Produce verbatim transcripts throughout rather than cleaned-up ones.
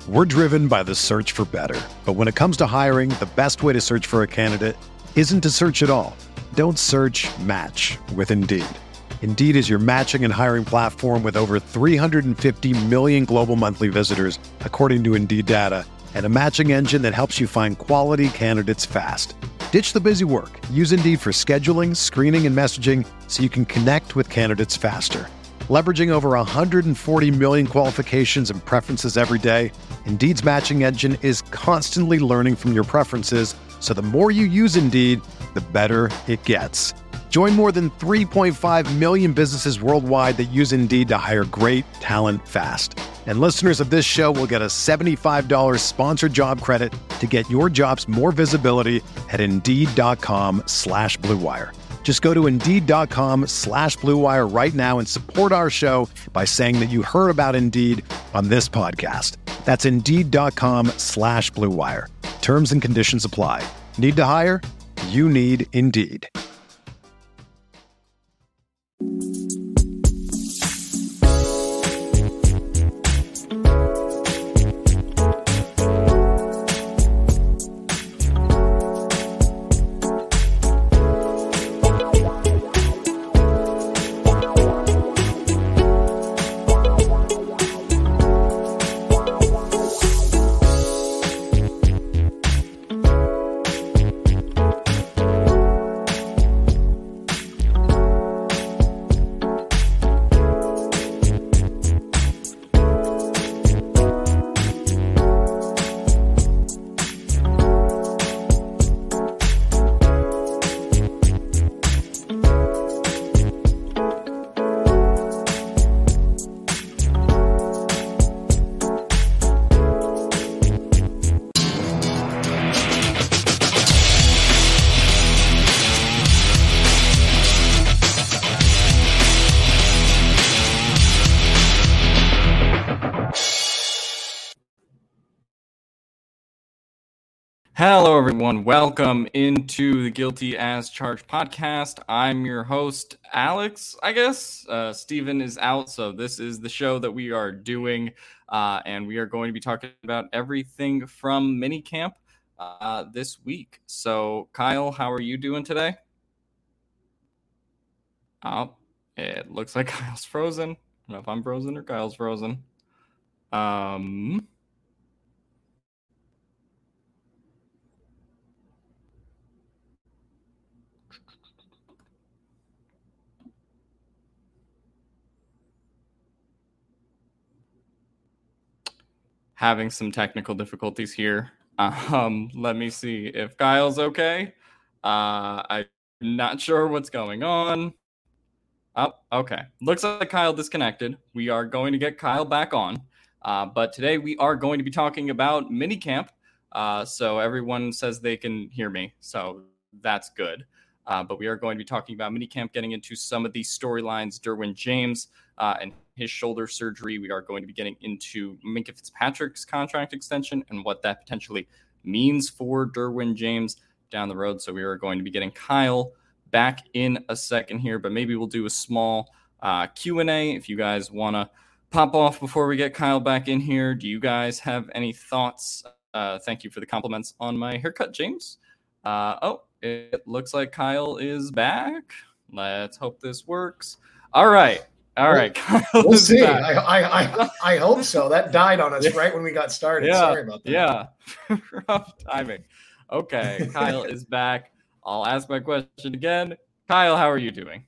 We're driven by the search for better. But when it comes to hiring, the best way to search for a candidate isn't to search at all. Don't search, match with Indeed. Indeed is your matching and hiring platform with over three hundred fifty million global monthly visitors, according to Indeed data, and a matching engine that helps you find quality candidates fast. Ditch the busy work. Use Indeed for scheduling, screening, and messaging so you can connect with candidates faster. Leveraging over one hundred forty million qualifications and preferences every day, Indeed's matching engine is constantly learning from your preferences, so the more you use Indeed, the better it gets. Join more than three point five million businesses worldwide that use Indeed to hire great talent fast. And listeners of this show will get a seventy-five dollars sponsored job credit to get your jobs more visibility at Indeed.com slash Blue Wire. Just go to Indeed.com slash Blue Wire right now and support our show by saying that you heard about Indeed on this podcast. That's Indeed.com slash Blue Wire. Terms and conditions apply. Need to hire? You need Indeed. Hello, everyone. Welcome into the Guilty as Charged podcast. I'm your host, Alex, I guess. Uh, Steven is out, so this is the show that we are doing, uh, and we are going to be talking about everything from minicamp uh, this week. So, Kyle, how are you doing today? Oh, it looks like Kyle's frozen. I don't know if I'm frozen or Kyle's frozen. Um... Having some technical difficulties here. Um, let me see if Kyle's okay. Uh, I'm not sure what's going on. Oh, okay. Looks like Kyle disconnected. We are going to get Kyle back on. Uh, but today we are going to be talking about minicamp. Uh, so everyone says they can hear me. So that's good. Uh, but we are going to be talking about minicamp, getting into some of these storylines, Derwin James uh, and his shoulder surgery. We are going to be getting into Minkah Fitzpatrick's contract extension and what that potentially means for Derwin James down the road. So we are going to be getting Kyle back in a second here, but maybe we'll do a small uh, Q and A if you guys want to pop off before we get Kyle back in here. Do you guys have any thoughts? Uh, thank you for the compliments on my haircut, James. Uh, oh, it looks like Kyle is back. Let's hope this works. All right. All right. Kyle we'll see. I, I, I, I hope so. That died on us yeah. right when we got started. Yeah. Sorry about that. Yeah. Rough timing. Okay. Kyle is back. I'll ask my question again. Kyle, how are you doing?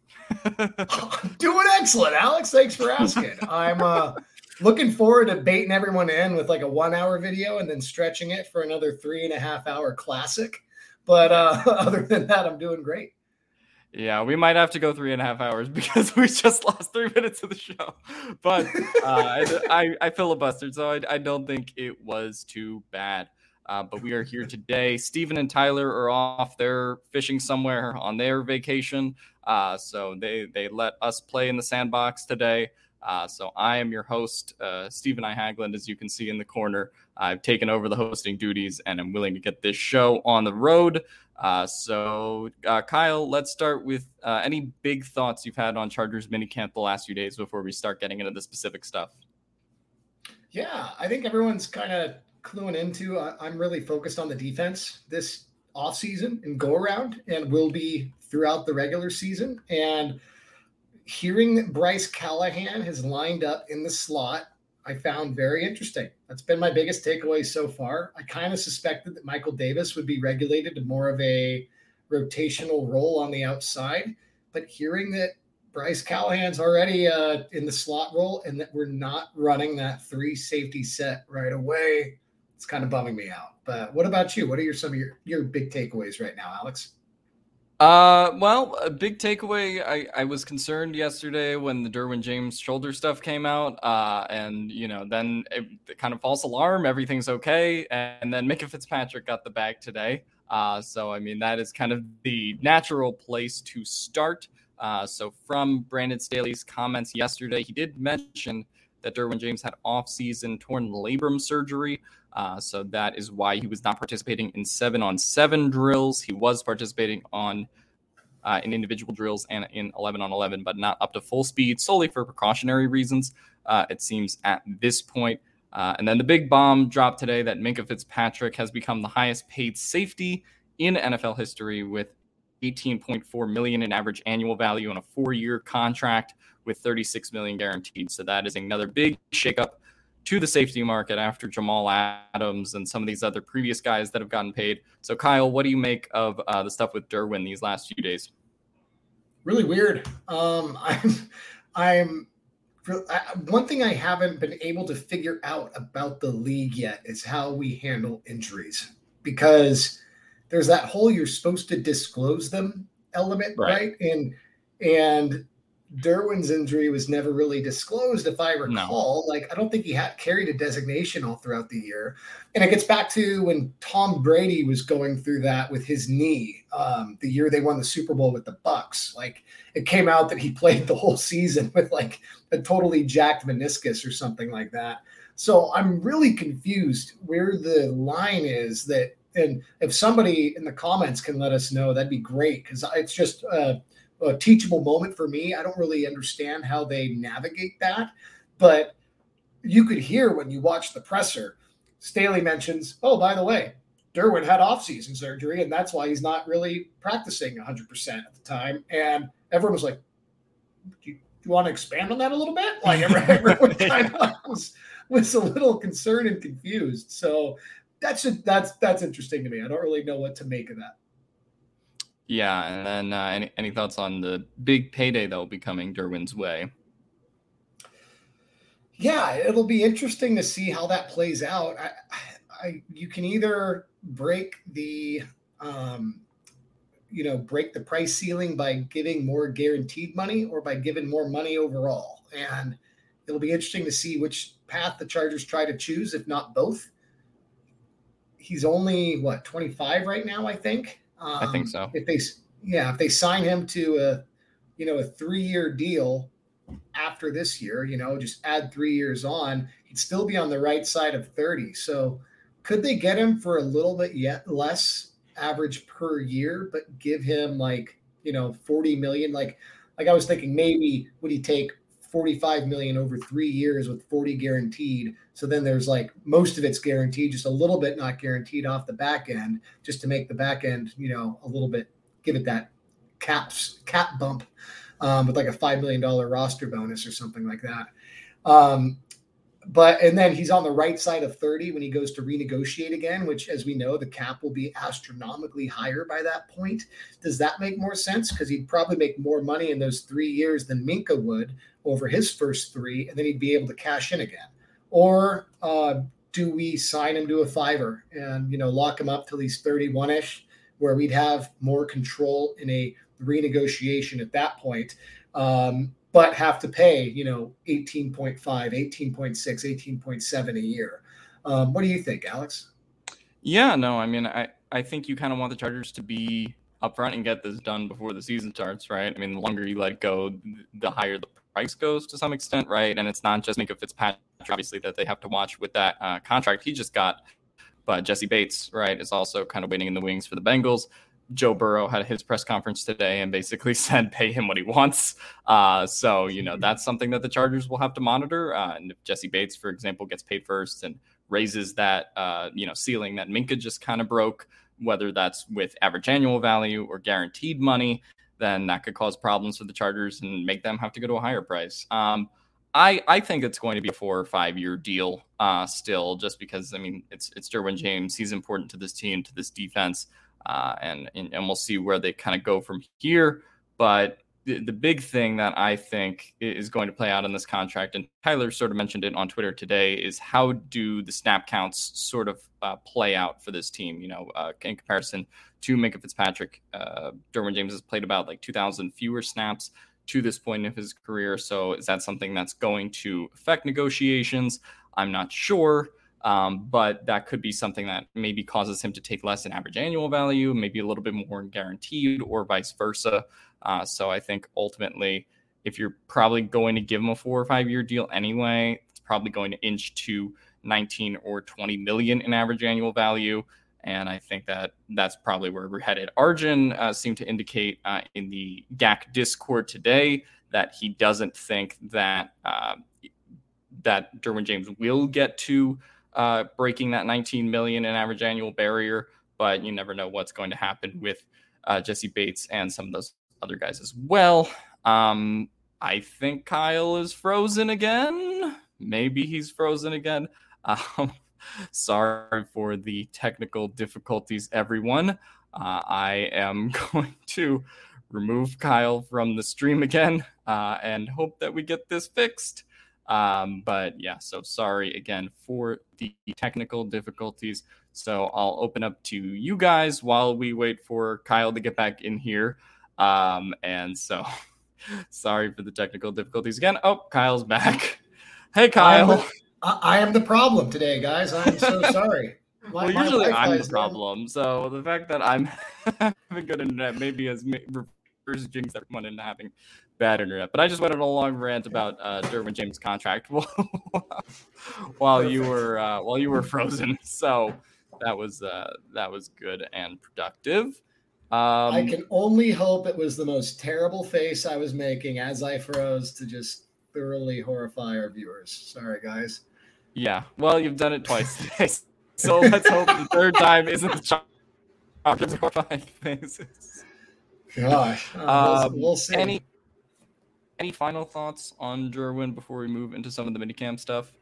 Doing excellent, Alex. Thanks for asking. I'm uh, looking forward to baiting everyone in with like a one hour video and then stretching it for another three and a half hour classic. But uh, other than that, I'm doing great. Yeah, we might have to go three and a half hours because we just lost three minutes of the show. But uh, I, I, I filibustered, so I, I don't think it was too bad. Uh, but we are here today. Steven and Tyler are off. They're fishing somewhere on their vacation. Uh, so they, they let us play in the sandbox today. Uh, so I am your host, uh, Steven I. Haglund, as you can see in the corner. I've taken over the hosting duties and I'm willing to get this show on the road. Uh, so, uh, Kyle, let's start with uh, any big thoughts you've had on Chargers minicamp the last few days before we start getting into the specific stuff. Yeah, I think everyone's kind of cluing into. Uh, I'm really focused on the defense this offseason and go around, and will be throughout the regular season. And hearing that Bryce Callahan has lined up in the slot, I found very interesting. That's been my biggest takeaway so far. I kind of suspected that Michael Davis would be regulated to more of a rotational role on the outside, but hearing that Bryce Callahan's already uh, in the slot role and that we're not running that three safety set right away, it's kind of bumming me out. But what about you? What are your some of your, your big takeaways right now, Alex? Uh, well, a big takeaway. I, I was concerned yesterday when the Derwin James shoulder stuff came out. Uh, and you know, then it, it kind of false alarm, everything's okay. And then Minkah Fitzpatrick got the bag today. Uh, so I mean, that is kind of the natural place to start. Uh, so from Brandon Staley's comments yesterday, he did mention that Derwin James had off-season torn labrum surgery. Uh, so that is why he was not participating in seven on seven drills. He was participating on uh, in individual drills and in eleven on eleven, but not up to full speed, solely for precautionary reasons, uh, it seems at this point. Uh, and then the big bomb dropped today that Minkah Fitzpatrick has become the highest paid safety in N F L history with eighteen point four million dollars in average annual value on a four-year contract with thirty-six million dollars guaranteed. So that is another big shakeup to the safety market after Jamal Adams and some of these other previous guys that have gotten paid. So Kyle, what do you make of uh, the stuff with Derwin these last few days? Really weird. Um, I'm, I'm I, one thing I haven't been able to figure out about the league yet is how we handle injuries, because there's that whole you're supposed to disclose them element, right? right? And and Derwin's injury was never really disclosed, if I recall. No. Like, I don't think he had carried a designation all throughout the year. And it gets back to when Tom Brady was going through that with his knee, um, the year they won the Super Bowl with the Bucs. Like, it came out that he played the whole season with like a totally jacked meniscus or something like that. So I'm really confused where the line is that, and if somebody in the comments can let us know, that'd be great, because it's just uh, a teachable moment for me. I don't really understand how they navigate that, but you could hear when you watch the presser, Staley mentions, oh, by the way, Derwin had off-season surgery, and that's why he's not really practicing one hundred percent at the time. And everyone was like, do you, do you want to expand on that a little bit? Like, everyone kind of was, was a little concerned and confused. So that's a, that's that's interesting to me. I don't really know what to make of that. Yeah, and then uh, any any thoughts on the big payday that will be coming Derwin's way? Yeah, it'll be interesting to see how that plays out. I, I you can either break the, um, you know, break the price ceiling by giving more guaranteed money, or by giving more money overall. And it'll be interesting to see which path the Chargers try to choose, if not both. He's only what, twenty-five right now, I think. Um, I think so. If they, yeah, if they sign him to a, you know, a three-year deal after this year, you know, just add three years on, he'd still be on the right side of thirty. So could they get him for a little bit yet less average per year, but give him like, you know, forty million? Like, like I was thinking, maybe would he take forty-five million over three years with forty guaranteed? So then there's like most of it's guaranteed, just a little bit not guaranteed off the back end, just to make the back end, you know, a little bit, give it that caps cap bump, um, with like a five million dollars roster bonus or something like that. Um, but, and then he's on the right side of thirty when he goes to renegotiate again, which, as we know, the cap will be astronomically higher by that point. Does that make more sense? Because he'd probably make more money in those three years than Minkah would over his first three, and then he'd be able to cash in again. Or uh, do we sign him to a fiver and, you know, lock him up till he's thirty-one-ish, where we'd have more control in a renegotiation at that point, um, but have to pay, you know, eighteen point five, eighteen point six, eighteen point seven a year. Um, what do you think, Alex? Yeah, no, I mean, I, I think you kind of want the Chargers to be upfront and get this done before the season starts, right? I mean, the longer you let it go, the higher the price goes to some extent, right? And it's not just Minkah Fitzpatrick, obviously, that they have to watch with that uh, contract he just got, but Jesse Bates, right, is also kind of waiting in the wings for the Bengals. Joe Burrow had his press conference today and basically said, pay him what he wants. Uh, so, you know, that's something that the Chargers will have to monitor. Uh, and if Jesse Bates, for example, gets paid first and raises that, uh, you know, ceiling that Minkah just kind of broke, whether that's with average annual value or guaranteed money, then that could cause problems for the Chargers and make them have to go to a higher price. Um, I, I think it's going to be a four or five year deal uh, still, just because, I mean, it's it's Derwin James. He's important to this team, to this defense, uh, and, and and we'll see where they kind of go from here. But the, the big thing that I think is going to play out in this contract, and Tyler sort of mentioned it on Twitter today, is how do the snap counts sort of uh, play out for this team? You know, uh, in comparison to Minkah Fitzpatrick, uh, Derwin James has played about like two thousand fewer snaps to this point of his career. So is that something that's going to affect negotiations? I'm not sure, um, but that could be something that maybe causes him to take less in average annual value, maybe a little bit more in guaranteed, or vice versa. Uh, so I think ultimately, if you're probably going to give him a four or five year deal anyway, it's probably going to inch to nineteen or twenty million in average annual value. And I think that that's probably where we're headed. Arjun uh, seemed to indicate uh, in the G A C Discord today that he doesn't think that uh, that Derwin James will get to uh, breaking that nineteen million in average annual barrier, but you never know what's going to happen with uh, Jesse Bates and some of those other guys as well. Um, I think Kyle is frozen again. Maybe he's frozen again. Um, Sorry for the technical difficulties, everyone. Uh, I am going to remove Kyle from the stream again uh, and hope that we get this fixed. Um, but yeah, so sorry again for the technical difficulties. So I'll open up to you guys while we wait for Kyle to get back in here. Um, and so sorry for the technical difficulties again. Oh, Kyle's back. Hey, Kyle. I am the problem today, guys. I'm so sorry. My, well, usually I'm the problem. So the fact that I'm having good internet maybe has reverse jinxed everyone into having bad internet. But I just went on a long rant about uh, Derwin James' contract while you were uh, while you were frozen. So that was uh, that was good and productive. Um, I can only hope it was the most terrible face I was making as I froze to just thoroughly horrify our viewers. Sorry, guys. Yeah, well, you've done it twice today, so let's hope the third time isn't the charm of horrifying faces. Gosh, uh, um, we'll, we'll see. Any any final thoughts on Derwin before we move into some of the minicamp stuff?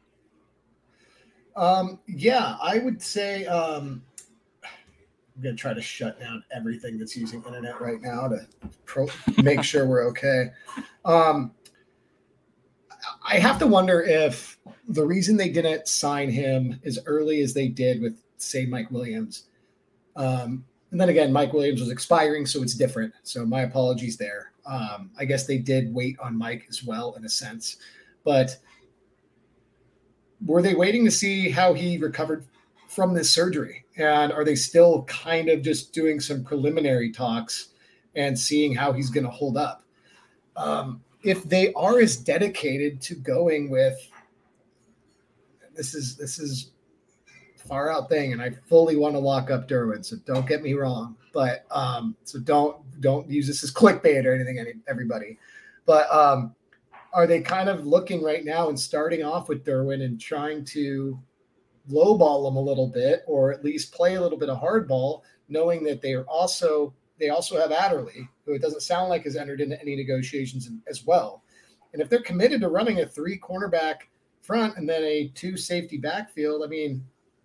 Um, yeah, I would say um, I'm gonna try to shut down everything that's using internet right now to pro- make sure we're okay. Um, I have to wonder if the reason they didn't sign him as early as they did with, say, Mike Williams. Um, and then again, Mike Williams was expiring, so it's different. So my apologies there. Um, I guess they did wait on Mike as well, in a sense. But were they waiting to see how he recovered from this surgery? And are they still kind of just doing some preliminary talks and seeing how he's going to hold up? Um, if they are as dedicated to going with this is this is far out thing, and I fully want to lock up Derwin, so don't get me wrong. But um, so don't don't use this as clickbait or anything, any, everybody. But um, are they kind of looking right now and starting off with Derwin and trying to lowball him a little bit, or at least play a little bit of hardball, knowing that they are also they also have Adderley, who it doesn't sound like has entered into any negotiations as well. And if they're committed to running a three cornerback front and then a two safety backfield, I mean,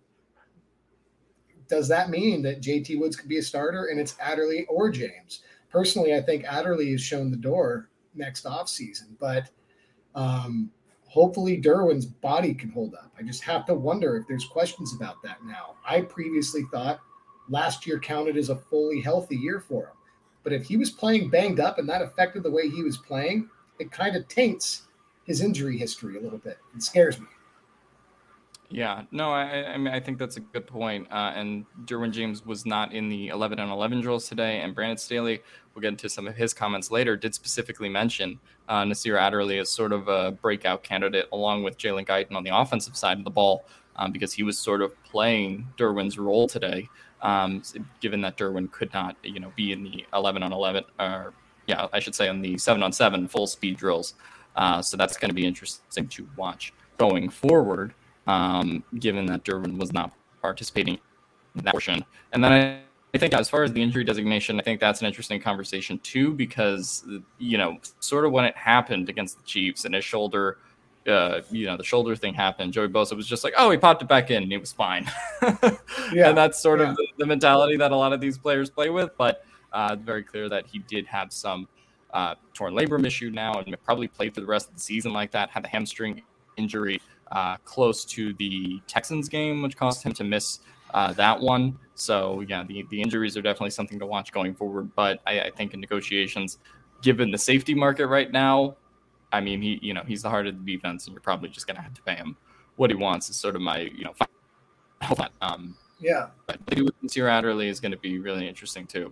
does that mean that J T Woods could be a starter and it's Adderley or James? Personally, I think Adderley has shown the door next offseason, but um, hopefully Derwin's body can hold up. I just have to wonder if there's questions about that now. I previously thought last year counted as a fully healthy year for him. But if he was playing banged up and that affected the way he was playing, it kind of taints his injury history a little bit. It scares me. Yeah, no, I, I mean, I think that's a good point. Uh, and Derwin James was not in the eleven on eleven drills today. And Brandon Staley, we'll get into some of his comments later, did specifically mention uh, Nasir Adderley as sort of a breakout candidate along with Jalen Guyton on the offensive side of the ball um, because he was sort of playing Derwin's role today, um, given that Derwin could not, you know, be in the eleven on eleven, or yeah, I should say on the seven on seven full speed drills. Uh, so that's going to be interesting to watch going forward, um, given that Derwin was not participating in that portion. And then I, I think as far as the injury designation, I think that's an interesting conversation too, because, you know, sort of when it happened against the Chiefs and his shoulder, uh, you know, the shoulder thing happened, Joey Bosa was just like, oh, he popped it back in and he was fine. Yeah, and that's sort yeah. of the, the mentality that a lot of these players play with. But uh, it's very clear that he did have some uh, torn labrum issue now and probably played for the rest of the season like that, had the hamstring injury uh, close to the Texans game, which caused him to miss uh, that one. So, yeah, the, the injuries are definitely something to watch going forward. But I, I think in negotiations, given the safety market right now, I mean, he, you know, he's the heart of the defense, and you're probably just going to have to pay him what he wants. Is sort of my, you know, final um, yeah. But with Nasir Adderley is going to be really interesting too.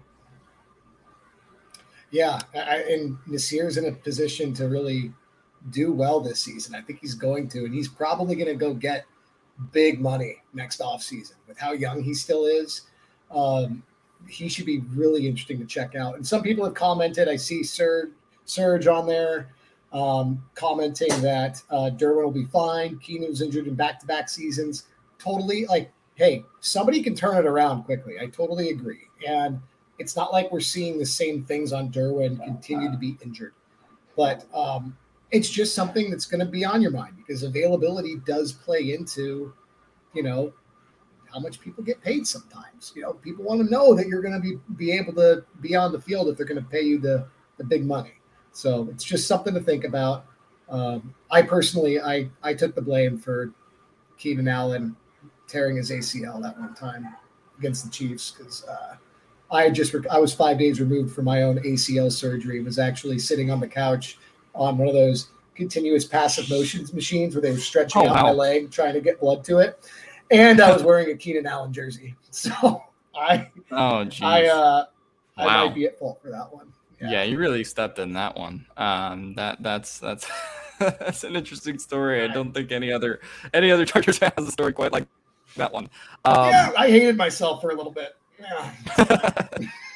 Yeah, I, and Nasir's in a position to really do well this season. I think he's going to, and he's probably going to go get big money next offseason with how young he still is. Um, he should be really interesting to check out. And some people have commented. I see Serge, Serge on there. Um, commenting that uh, Derwin will be fine. Keenan was injured in back-to-back seasons. Totally, like, hey, somebody can turn it around quickly. I totally agree. And it's not like we're seeing the same things on Derwin continue to be injured. But um, it's just something that's going to be on your mind because availability does play into, you know, how much people get paid sometimes. You know, people want to know that you're going to be, be able to be on the field if they're going to pay you the, the big money. So it's just something to think about. Um, I personally, I, I took the blame for Keenan Allen tearing his A C L that one time against the Chiefs because uh, I just I was five days removed from my own A C L surgery. Was actually sitting on the couch on one of those continuous passive motions machines where they were stretching oh, out wow. my leg trying to get blood to it, and I was wearing a Keenan Allen jersey. So I oh geez. I uh, wow. I might be at fault for that one. Yeah. yeah, you really stepped in that one. Um, that that's that's that's an interesting story. I don't think any other any other Chargers fan has a story quite like that one. Um, yeah, I hated myself for a little bit. Yeah.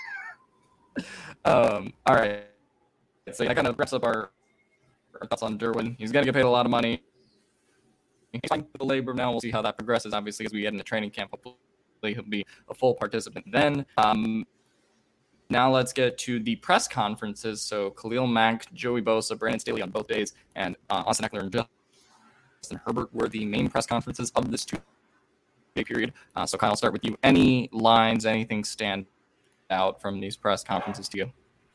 um. All right. So that kind of wraps up our, our thoughts on Derwin. He's gonna get paid a lot of money. He's fine with the labor now. We'll see how that progresses. Obviously, as we get into training camp, hopefully he'll be a full participant then. Um. Now let's get to the press conferences. So Khalil Mack, Joey Bosa, Brandon Staley on both days, and uh, Austin Eckler and Justin Herbert were the main press conferences of this two-day period. Uh, so Kyle, I'll start with you. Any lines, anything stand out from these press conferences to you?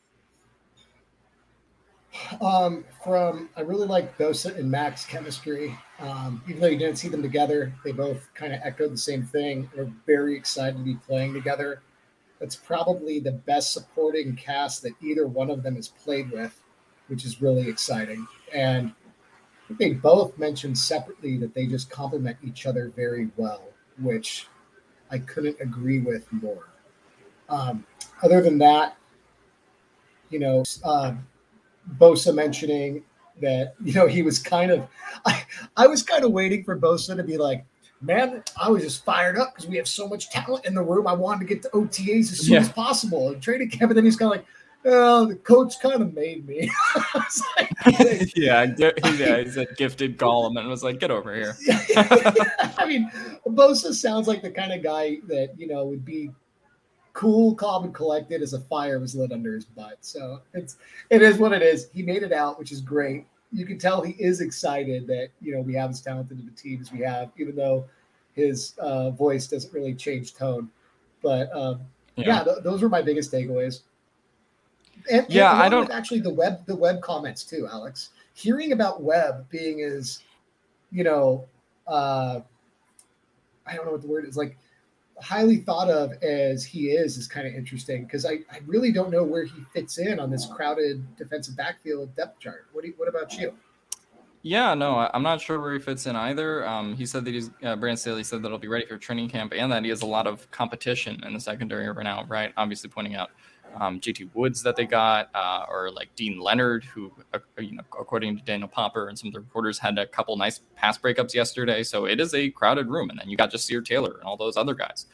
Um, from I really like Bosa and Mack's chemistry. Um, even though you didn't see them together, they both kind of echoed the same thing. They're very excited to be playing together. It's probably the best supporting cast that either one of them has played with, which is really exciting. And I think they both mentioned separately that they just complement each other very well, which I couldn't agree with more. Um, other than that, you know, uh, Bosa mentioning that, you know, he was kind of, I, I was kind of waiting for Bosa to be like, man, I was just fired up because we have so much talent in the room. I wanted to get to O T As as soon yeah. as possible. And training camp, and then he's kind of like, oh, the coach kind of made me. like, yeah, yeah, he said gifted Gollum and was like, get over here. I mean, Bosa sounds like the kind of guy that, you know, would be cool, calm, and collected as a fire was lit under his butt. So it's it is what it is. He made it out, which is great. You can tell he is excited that, you know, we have as talented of a team as we have, even though his uh, voice doesn't really change tone. But um, yeah, yeah th- those were my biggest takeaways. And, yeah, and I don't actually the web, the web comments too, Alex. Hearing about Webb being as, you know, uh, I don't know what the word is, like highly thought of as he is, is kind of interesting because I, I really don't know where he fits in on this crowded defensive backfield depth chart. What do you, what about you? Yeah, no, I, I'm not sure where he fits in either. Um, he said that he's uh, Brandon Staley said that he'll be ready for training camp, and that he has a lot of competition in the secondary right now. Right, obviously pointing out um, J T Woods that they got, uh, or like Dean Leonard, who, uh, you know, according to Daniel Popper and some of the reporters, had a couple nice pass breakups yesterday. So it is a crowded room, and then you got Jasir Taylor and all those other guys.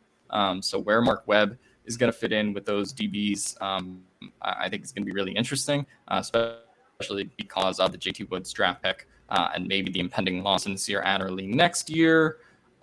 Um, so where Mark Webb is going to fit in with those D Bs, um, I think it's going to be really interesting, uh, especially. especially because of the J T Woods draft pick uh, and maybe the impending loss in Nasir Adderley next year.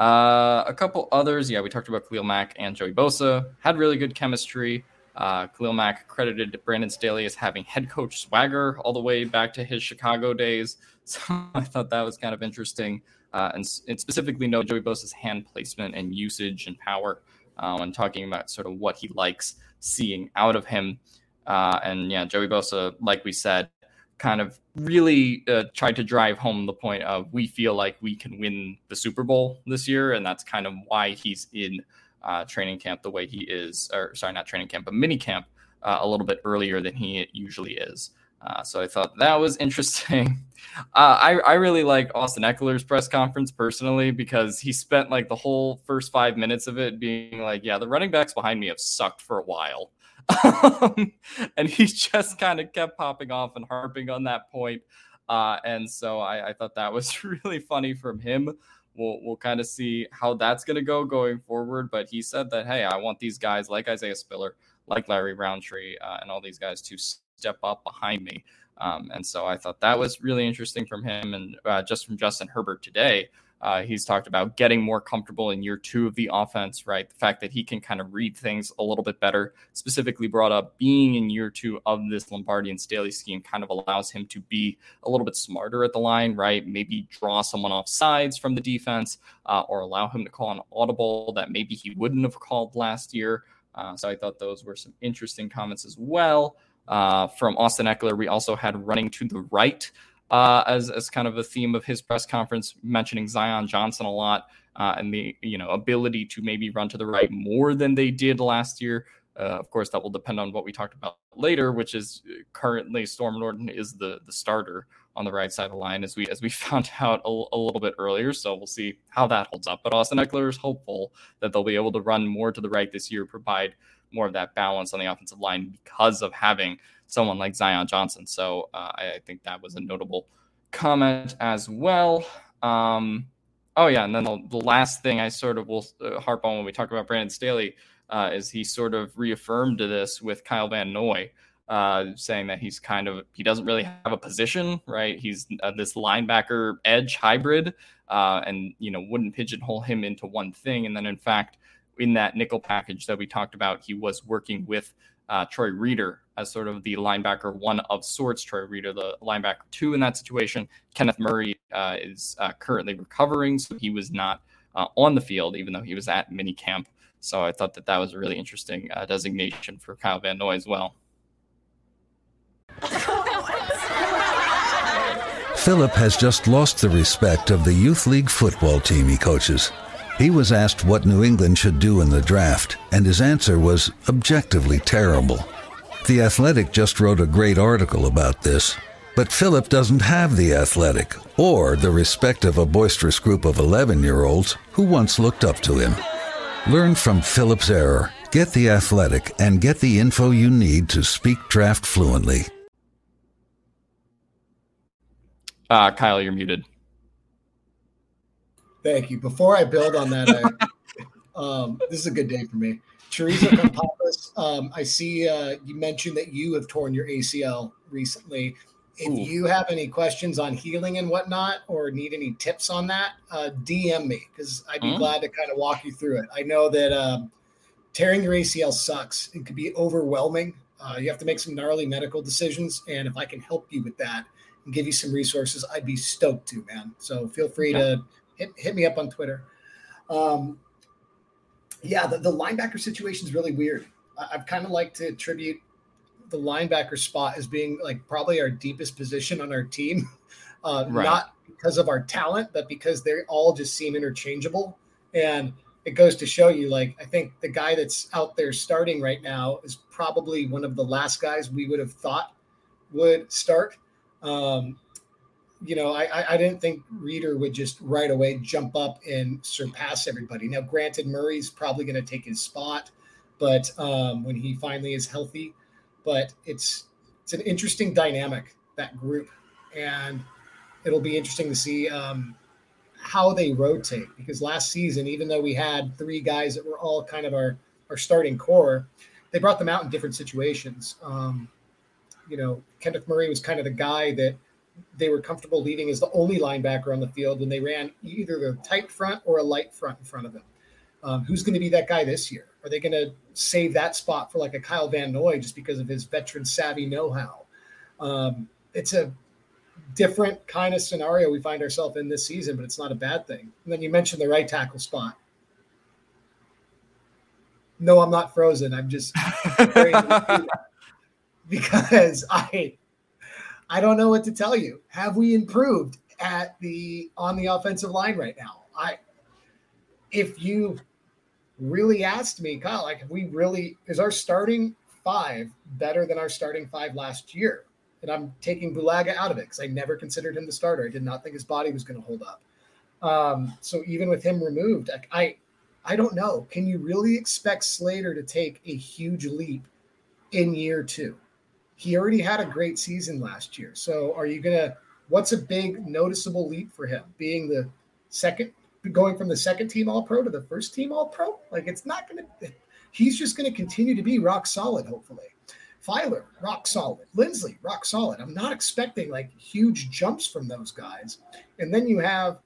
Uh, a couple others. Yeah, we talked about Khalil Mack and Joey Bosa. Had really good chemistry. Uh, Khalil Mack credited Brandon Staley as having head coach swagger all the way back to his Chicago days. So I thought that was kind of interesting. Uh, and, and specifically know Joey Bosa's hand placement and usage and power uh, when talking about sort of what he likes seeing out of him. Uh, and yeah, Joey Bosa, like we said, kind of really uh, tried to drive home the point of we feel like we can win the Super Bowl this year. And that's kind of why he's in uh, training camp the way he is, or sorry, not training camp, but mini camp uh, a little bit earlier than he usually is. Uh, so I thought that was interesting. Uh, I, I really like Austin Eckler's press conference personally, because he spent like the whole first five minutes of it being like, yeah, the running backs behind me have sucked for a while. Um, and he just kind of kept popping off and harping on that point. Uh, and so I, I thought that was really funny from him. We'll, we'll kind of see how that's going to go going forward. But he said that, hey, I want these guys like Isaiah Spiller, like Larry Roundtree, uh, and all these guys to step up behind me. Um, and so I thought that was really interesting from him. And uh, just from Justin Herbert today, Uh, he's talked about getting more comfortable in year two of the offense, right? The fact that he can kind of read things a little bit better, specifically brought up being in year two of this Lombardi and Staley scheme kind of allows him to be a little bit smarter at the line, right? Maybe draw someone off sides from the defense uh, or allow him to call an audible that maybe he wouldn't have called last year. Uh, so I thought those were some interesting comments as well. Uh, from Austin Eckler, we also had running to the right. Uh, as as kind of a theme of his press conference, mentioning Zion Johnson a lot uh, and the you know ability to maybe run to the right more than they did last year. Uh, of course, that will depend on what we talked about later, which is currently Storm Norton is the the starter on the right side of the line, as we as we found out a, a little bit earlier. So we'll see how that holds up. But Austin Eckler is hopeful that they'll be able to run more to the right this year, provide more of that balance on the offensive line because of having someone like Zion Johnson. So uh, I, I think that was a notable comment as well. Um, oh, yeah. And then the, the last thing I sort of will uh, harp on when we talk about Brandon Staley uh, is he sort of reaffirmed this with Kyle Van Noy, uh, saying that he's kind of, he doesn't really have a position, right? He's uh, this linebacker edge hybrid uh, and, you know, wouldn't pigeonhole him into one thing. And then, in fact, in that nickel package that we talked about, he was working with Uh, Troy Reeder as sort of the linebacker one of sorts. Troy Reeder, the linebacker two in that situation. Kenneth Murray uh, is uh, currently recovering, so he was not uh, on the field, even though he was at mini camp. So I thought that that was a really interesting uh, designation for Kyle Van Noy as well. Philip has just lost the respect of the youth league football team he coaches. He was asked what New England should do in the draft, and his answer was objectively terrible. The Athletic just wrote a great article about this, but Philip doesn't have the Athletic or the respect of a boisterous group of eleven-year-olds who once looked up to him. Learn from Philip's error, get the Athletic, and get the info you need to speak draft fluently. Uh, Kyle, you're muted. Thank you. Before I build on that, I, um, this is a good day for me. Teresa Campos, um, I see uh, you mentioned that you have torn your A C L recently. If Ooh. you have any questions on healing and whatnot, or need any tips on that, uh, D M me, because I'd be mm. glad to kind of walk you through it. I know that um, tearing your A C L sucks. It could be overwhelming. Uh, you have to make some gnarly medical decisions, and if I can help you with that and give you some resources, I'd be stoked to, man. So feel free yeah. to hit, hit me up on Twitter. Um, yeah, the, the linebacker situation is really weird. I, I've kind of like to attribute the linebacker spot as being like probably our deepest position on our team, uh, right. not because of our talent, but because they all just seem interchangeable. And it goes to show you, like, I think the guy that's out there starting right now is probably one of the last guys we would have thought would start. Um, you know, I, I didn't think Reeder would just right away jump up and surpass everybody. Now, granted, Murray's probably going to take his spot, but um, when he finally is healthy, but it's it's an interesting dynamic, that group, and it'll be interesting to see um, how they rotate, because last season, even though we had three guys that were all kind of our, our starting core, they brought them out in different situations. Um, you know, Kenneth Murray was kind of the guy that they were comfortable leaving as the only linebacker on the field when they ran either the tight front or a light front in front of him. Um, who's going to be that guy this year? Are they going to save that spot for like a Kyle Van Noy just because of his veteran savvy know-how? Um, it's a different kind of scenario we find ourselves in this season, but it's not a bad thing. And then you mentioned the right tackle spot. No, I'm not frozen. I'm just because I I don't know what to tell you. Have we improved at the on the offensive line right now? I if you really asked me, Kyle, like have we really is our starting five better than our starting five last year? And I'm taking Bulaga out of it because I never considered him the starter. I did not think his body was going to hold up. Um, so even with him removed, I, I I don't know. Can you really expect Slater to take a huge leap in year two? He already had a great season last year. So are you going to – what's a big noticeable leap for him? Being the second – going from the second team All-Pro to the first team All-Pro? Like it's not going to – he's just going to continue to be rock solid, hopefully. Filer, rock solid. Lindsley, rock solid. I'm not expecting like huge jumps from those guys. And then you have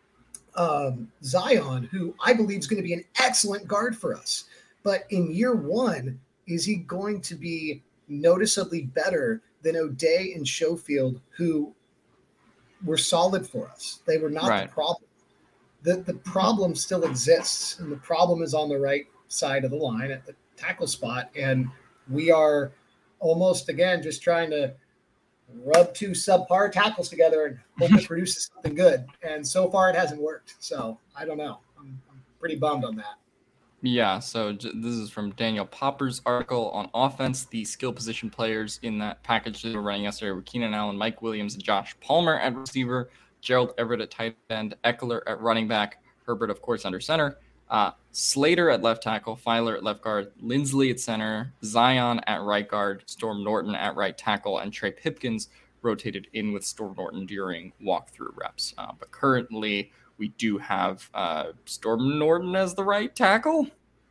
um, Zion, who I believe is going to be an excellent guard for us. But in year one, is he going to be noticeably better than O'Day and Schofield, who were solid for us? They were not right. the problem. The, the problem still exists, and the problem is on the right side of the line at the tackle spot. And we are almost, again, just trying to rub two subpar tackles together and hope it produces something good. And so far it hasn't worked. So I don't know. I'm, I'm pretty bummed on that. Yeah, so j- this is from Daniel Popper's article on offense. The skill position players in that package that were running yesterday were Keenan Allen, Mike Williams, and Josh Palmer at receiver, Gerald Everett at tight end, Eckler at running back, Herbert, of course, under center, uh, Slater at left tackle, Filer at left guard, Lindsley at center, Zion at right guard, Storm Norton at right tackle, and Trey Pipkins rotated in with Storm Norton during walkthrough reps. Uh, but currently, we do have uh, Storm Norton as the right tackle.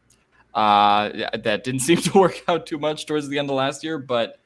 Uh, that didn't seem to work out too much towards the end of last year, but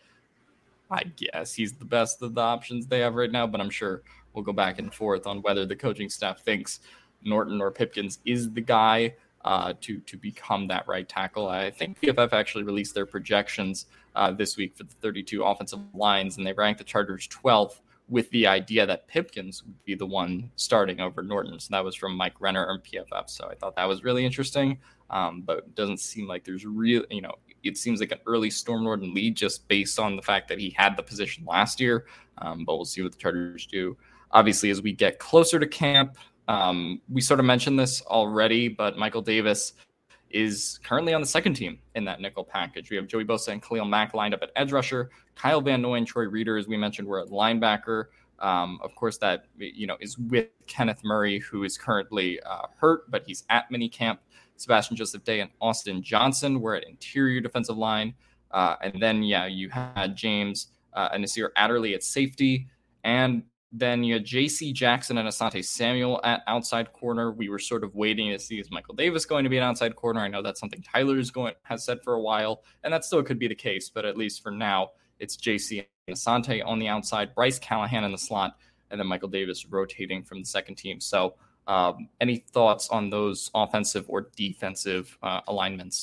I guess he's the best of the options they have right now. But I'm sure we'll go back and forth on whether the coaching staff thinks Norton or Pipkins is the guy uh, to, to become that right tackle. I think P F F actually released their projections uh, this week for the thirty-two offensive lines, and they ranked the Chargers twelfth with the idea that Pipkins would be the one starting over Norton. So that was from Mike Renner and P F F. So I thought that was really interesting, um, but it doesn't seem like there's real, you know, it seems like an early Storm Norton lead just based on the fact that he had the position last year, um, but we'll see what the Chargers do. Obviously, as we get closer to camp, um, we sort of mentioned this already, but Michael Davis is currently on the second team in that nickel package. We have Joey Bosa and Khalil Mack lined up at edge rusher. Kyle Van Noy and Troy Reeder, as we mentioned, were at linebacker. Um, of course, that you know is with Kenneth Murray, who is currently uh, hurt, but he's at minicamp. Sebastian Joseph Day and Austin Johnson were at interior defensive line. Uh, and then, yeah, you had James uh, and Nasir Adderley at safety. And then you had J C Jackson and Asante Samuel at outside corner. We were sort of waiting to see, is Michael Davis going to be an outside corner? I know that's something Tyler is going has said for a while, and that still could be the case. But at least for now, it's J C and Asante on the outside, Bryce Callahan in the slot, and then Michael Davis rotating from the second team. So um, any thoughts on those offensive or defensive uh, alignments?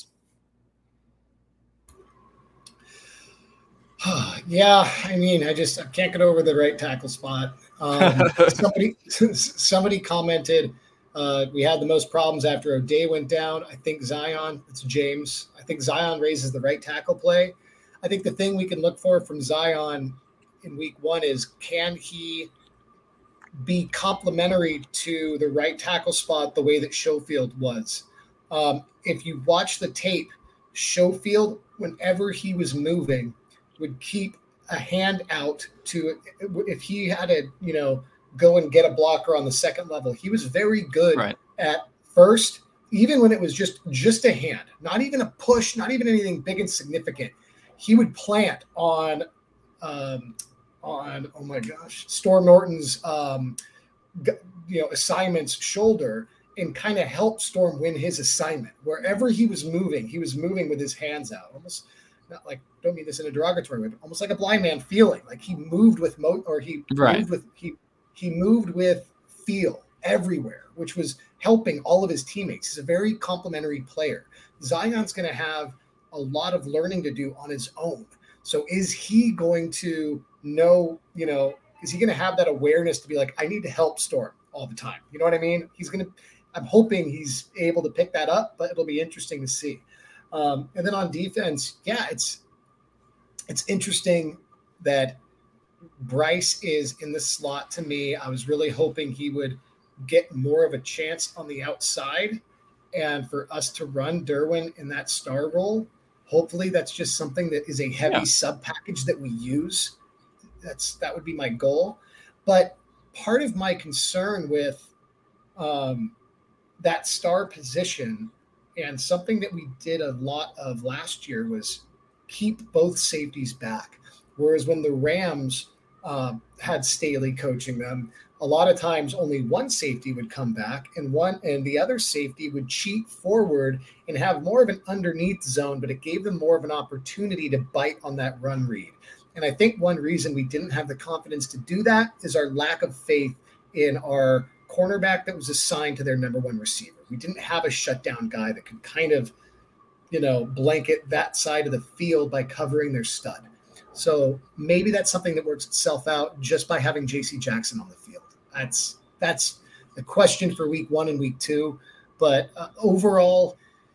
Yeah, I mean, I just I can't get over the right tackle spot. Um, somebody somebody commented uh, we had the most problems after O'Day went down. I think Zion, it's James. I think Zion raises the right tackle play. I think the thing we can look for from Zion in week one is, can he be complementary to the right tackle spot the way that Schofield was? Um, if you watch the tape, Schofield, whenever he was moving, would keep a hand out to, if he had to, you know, go and get a blocker on the second level, he was very good right. at first, even when it was just, just a hand, not even a push, not even anything big and significant. He would plant on, um, on, oh my gosh, Storm Norton's, um, you know, assignment's shoulder and kind of help Storm win his assignment. Wherever he was moving, he was moving with his hands out, almost not like, don't mean this in a derogatory way, but almost like a blind man feeling. Like he moved with mo or he right. moved with he he moved with feel everywhere, which was helping all of his teammates. He's a very complimentary player. Zion's going to have a lot of learning to do on his own. So is he going to know, you know, is he going to have that awareness to be like, I need to help Storm all the time? You know what I mean? He's going to, I'm hoping he's able to pick that up, but it'll be interesting to see. Um, and then on defense, yeah, it's, it's interesting that Bryce is in the slot to me. I was really hoping he would get more of a chance on the outside and for us to run Derwin in that star role. Hopefully that's just something that is a heavy yeah. sub package that we use. That's, that would be my goal. But part of my concern with um, that star position and something that we did a lot of last year was keep both safeties back. Whereas when the Rams uh, had Staley coaching them, a lot of times only one safety would come back and one and the other safety would cheat forward and have more of an underneath zone, but it gave them more of an opportunity to bite on that run read. And I think one reason we didn't have the confidence to do that is our lack of faith in our cornerback that was assigned to their number one receiver. We didn't have a shutdown guy that could kind of, you know, blanket that side of the field by covering their stud. So maybe that's something that works itself out just by having J C Jackson on the field. That's that's the question for week one and week two. But uh, overall,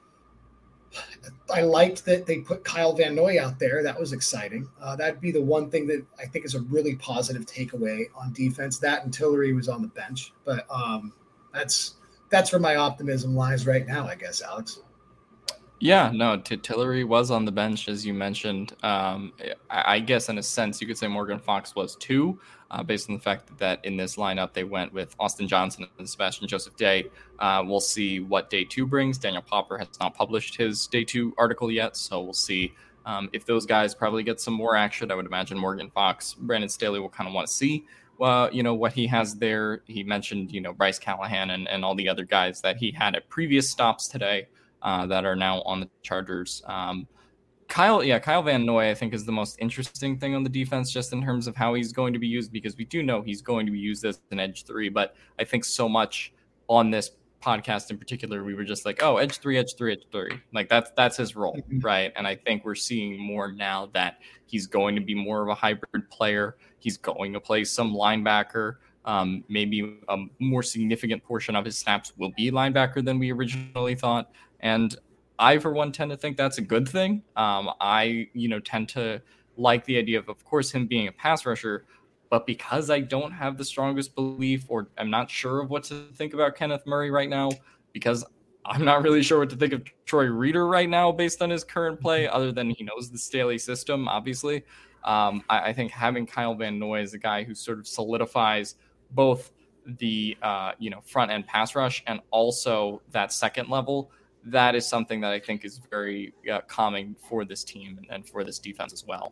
I liked that they put Kyle Van Noy out there. That was exciting. Uh, that'd be the one thing that I think is a really positive takeaway on defense. That and Tillery was on the bench. But um, that's that's where my optimism lies right now, I guess, Alex. Yeah, no, T- Tillery was on the bench, as you mentioned. Um, I, I guess in a sense, you could say Morgan Fox was too, uh, based on the fact that in this lineup, they went with Austin Johnson and Sebastian Joseph Day. Uh, we'll see what day two brings. Daniel Popper has not published his day two article yet, so we'll see um, if those guys probably get some more action. I would imagine Morgan Fox, Brandon Staley will kind of want to see well, you know, what he has there. He mentioned, you know, Bryce Callahan and, and all the other guys that he had at previous stops today. Uh, that are now on the Chargers. Um, Kyle, yeah, Kyle Van Noy, I think, is the most interesting thing on the defense, just in terms of how he's going to be used, because we do know he's going to be used as an edge three. But I think so much on this podcast in particular, we were just like, oh, edge three, edge three, edge three. Like that's that's his role, right? And I think we're seeing more now that he's going to be more of a hybrid player. He's going to play some linebacker. Um, maybe a more significant portion of his snaps will be linebacker than we originally thought. And I, for one, tend to think that's a good thing. Um, I, you know, tend to like the idea of, of course, him being a pass rusher, but because I don't have the strongest belief, or I'm not sure of what to think about Kenneth Murray right now, because I'm not really sure what to think of Troy Reeder right now based on his current play, other than he knows the Staley system, obviously. Um, I, I think having Kyle Van Noy as a guy who sort of solidifies both the, uh, you know, front end pass rush and also that second level, that is something that I think is very uh, calming for this team and, and for this defense as well.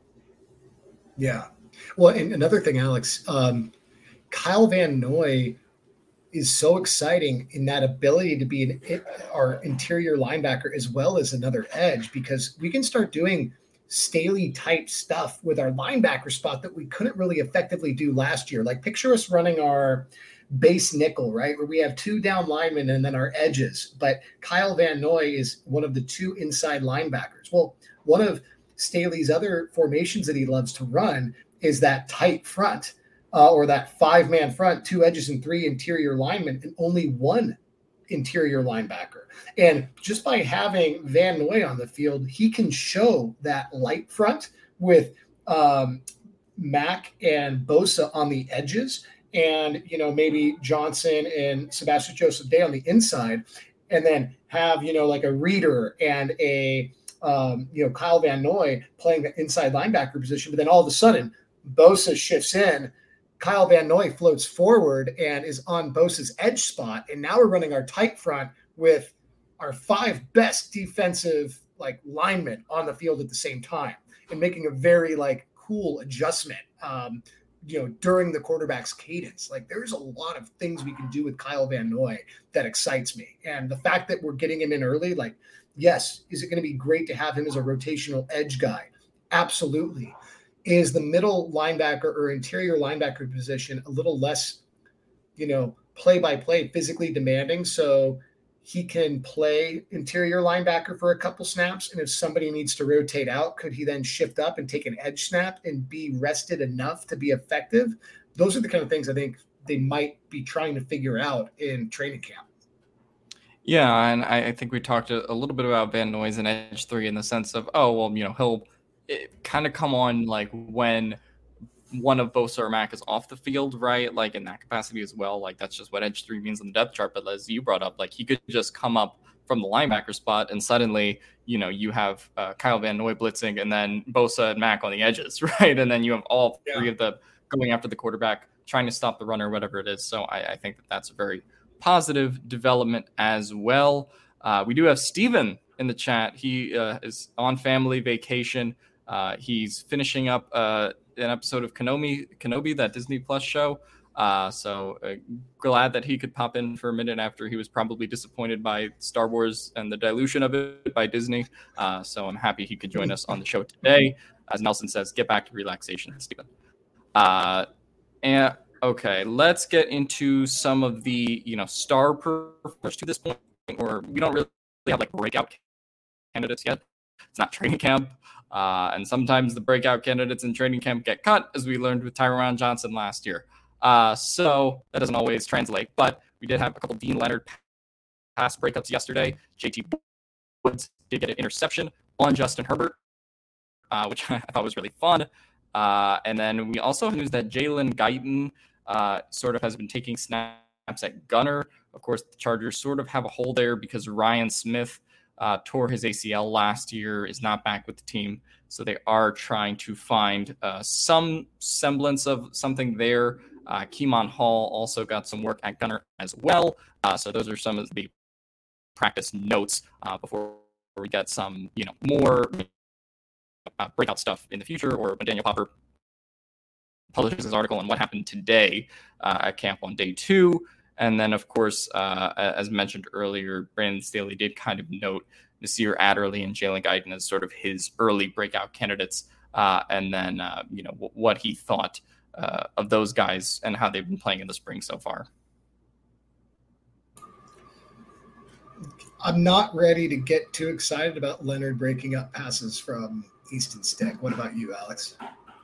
Yeah. Well, and another thing, Alex, um, Kyle Van Noy is so exciting in that ability to be an, our interior linebacker as well as another edge, because we can start doing Staley type stuff with our linebacker spot that we couldn't really effectively do last year. Like picture us running our base nickel, right, where we have two down linemen and then our edges. But Kyle Van Noy is one of the two inside linebackers. Well, one of Staley's other formations that he loves to run is that tight front uh, or that five-man front, two edges and three interior linemen, and only one interior linebacker. And just by having Van Noy on the field, he can show that light front with um, Mack and Bosa on the edges, and, you know, maybe Johnson and Sebastian Joseph Day on the inside, and then have, you know, like a Reeder and a um, you know, Kyle Van Noy playing the inside linebacker position, but then all of a sudden Bosa shifts in. Kyle Van Noy floats forward and is on Bosa's edge spot. And now we're running our tight front with our five best defensive like linemen on the field at the same time and making a very like cool adjustment, um, you know, during the quarterback's cadence. Like there's a lot of things we can do with Kyle Van Noy that excites me. And the fact that we're getting him in early, like, yes, is it going to be great to have him as a rotational edge guy? Absolutely. Is the middle linebacker or interior linebacker position a little less, you know, play-by-play, physically demanding, so he can play interior linebacker for a couple snaps, and if somebody needs to rotate out, could he then shift up and take an edge snap and be rested enough to be effective? Those are the kind of things I think they might be trying to figure out in training camp. Yeah, and I, I think we talked a, a little bit about Van Noy's and edge three in the sense of, oh, well, you know, he'll kind of come on like when one of Bosa or Mac is off the field, right? Like in that capacity as well. Like that's just what edge three means on the depth chart. But as you brought up, like he could just come up from the linebacker spot and suddenly, you know, you have uh, Kyle Van Noy blitzing and then Bosa and Mac on the edges, right? And then you have all three yeah. of them going after the quarterback, trying to stop the runner, whatever it is. So I, I think that that's a very positive development as well. Uh, we do have Steven in the chat. He uh, is on family vacation. Uh, he's finishing up uh, an episode of Kenobi, Kenobi, that Disney Plus show. Uh, so uh, glad that he could pop in for a minute after he was probably disappointed by Star Wars and the dilution of it by Disney. Uh, so I'm happy he could join us on the show today. As Nelson says, get back to relaxation, Stephen. Uh, and okay, let's get into some of the, you know, star performers to this point, or we don't really have like breakout candidates yet. It's not training camp. Uh, and sometimes the breakout candidates in training camp get cut, as we learned with Tyron Johnson last year. Uh, so that doesn't always translate. But we did have a couple Dean Leonard pass breakups yesterday. J T Woods did get an interception on Justin Herbert, uh, which I thought was really fun. Uh, and then we also have news that Jalen Guyton uh, sort of has been taking snaps at gunner. Of course, the Chargers sort of have a hole there because Ryan Smith Uh, tore his A C L last year, is not back with the team. So they are trying to find uh, some semblance of something there. Uh, Keemon Hall also got some work at gunner as well. Uh, so those are some of the practice notes uh, before we get some, you know, more uh, breakout stuff in the future, or when Daniel Popper publishes his article on what happened today uh, at camp on day two. And then, of course, uh, as mentioned earlier, Brandon Staley did kind of note Nasir Adderley and Jalen Guyton as sort of his early breakout candidates. Uh, and then, uh, you know, w- what he thought uh, of those guys and how they've been playing in the spring so far. I'm not ready to get too excited about Leonard breaking up passes from Easton Stick. What about you, Alex?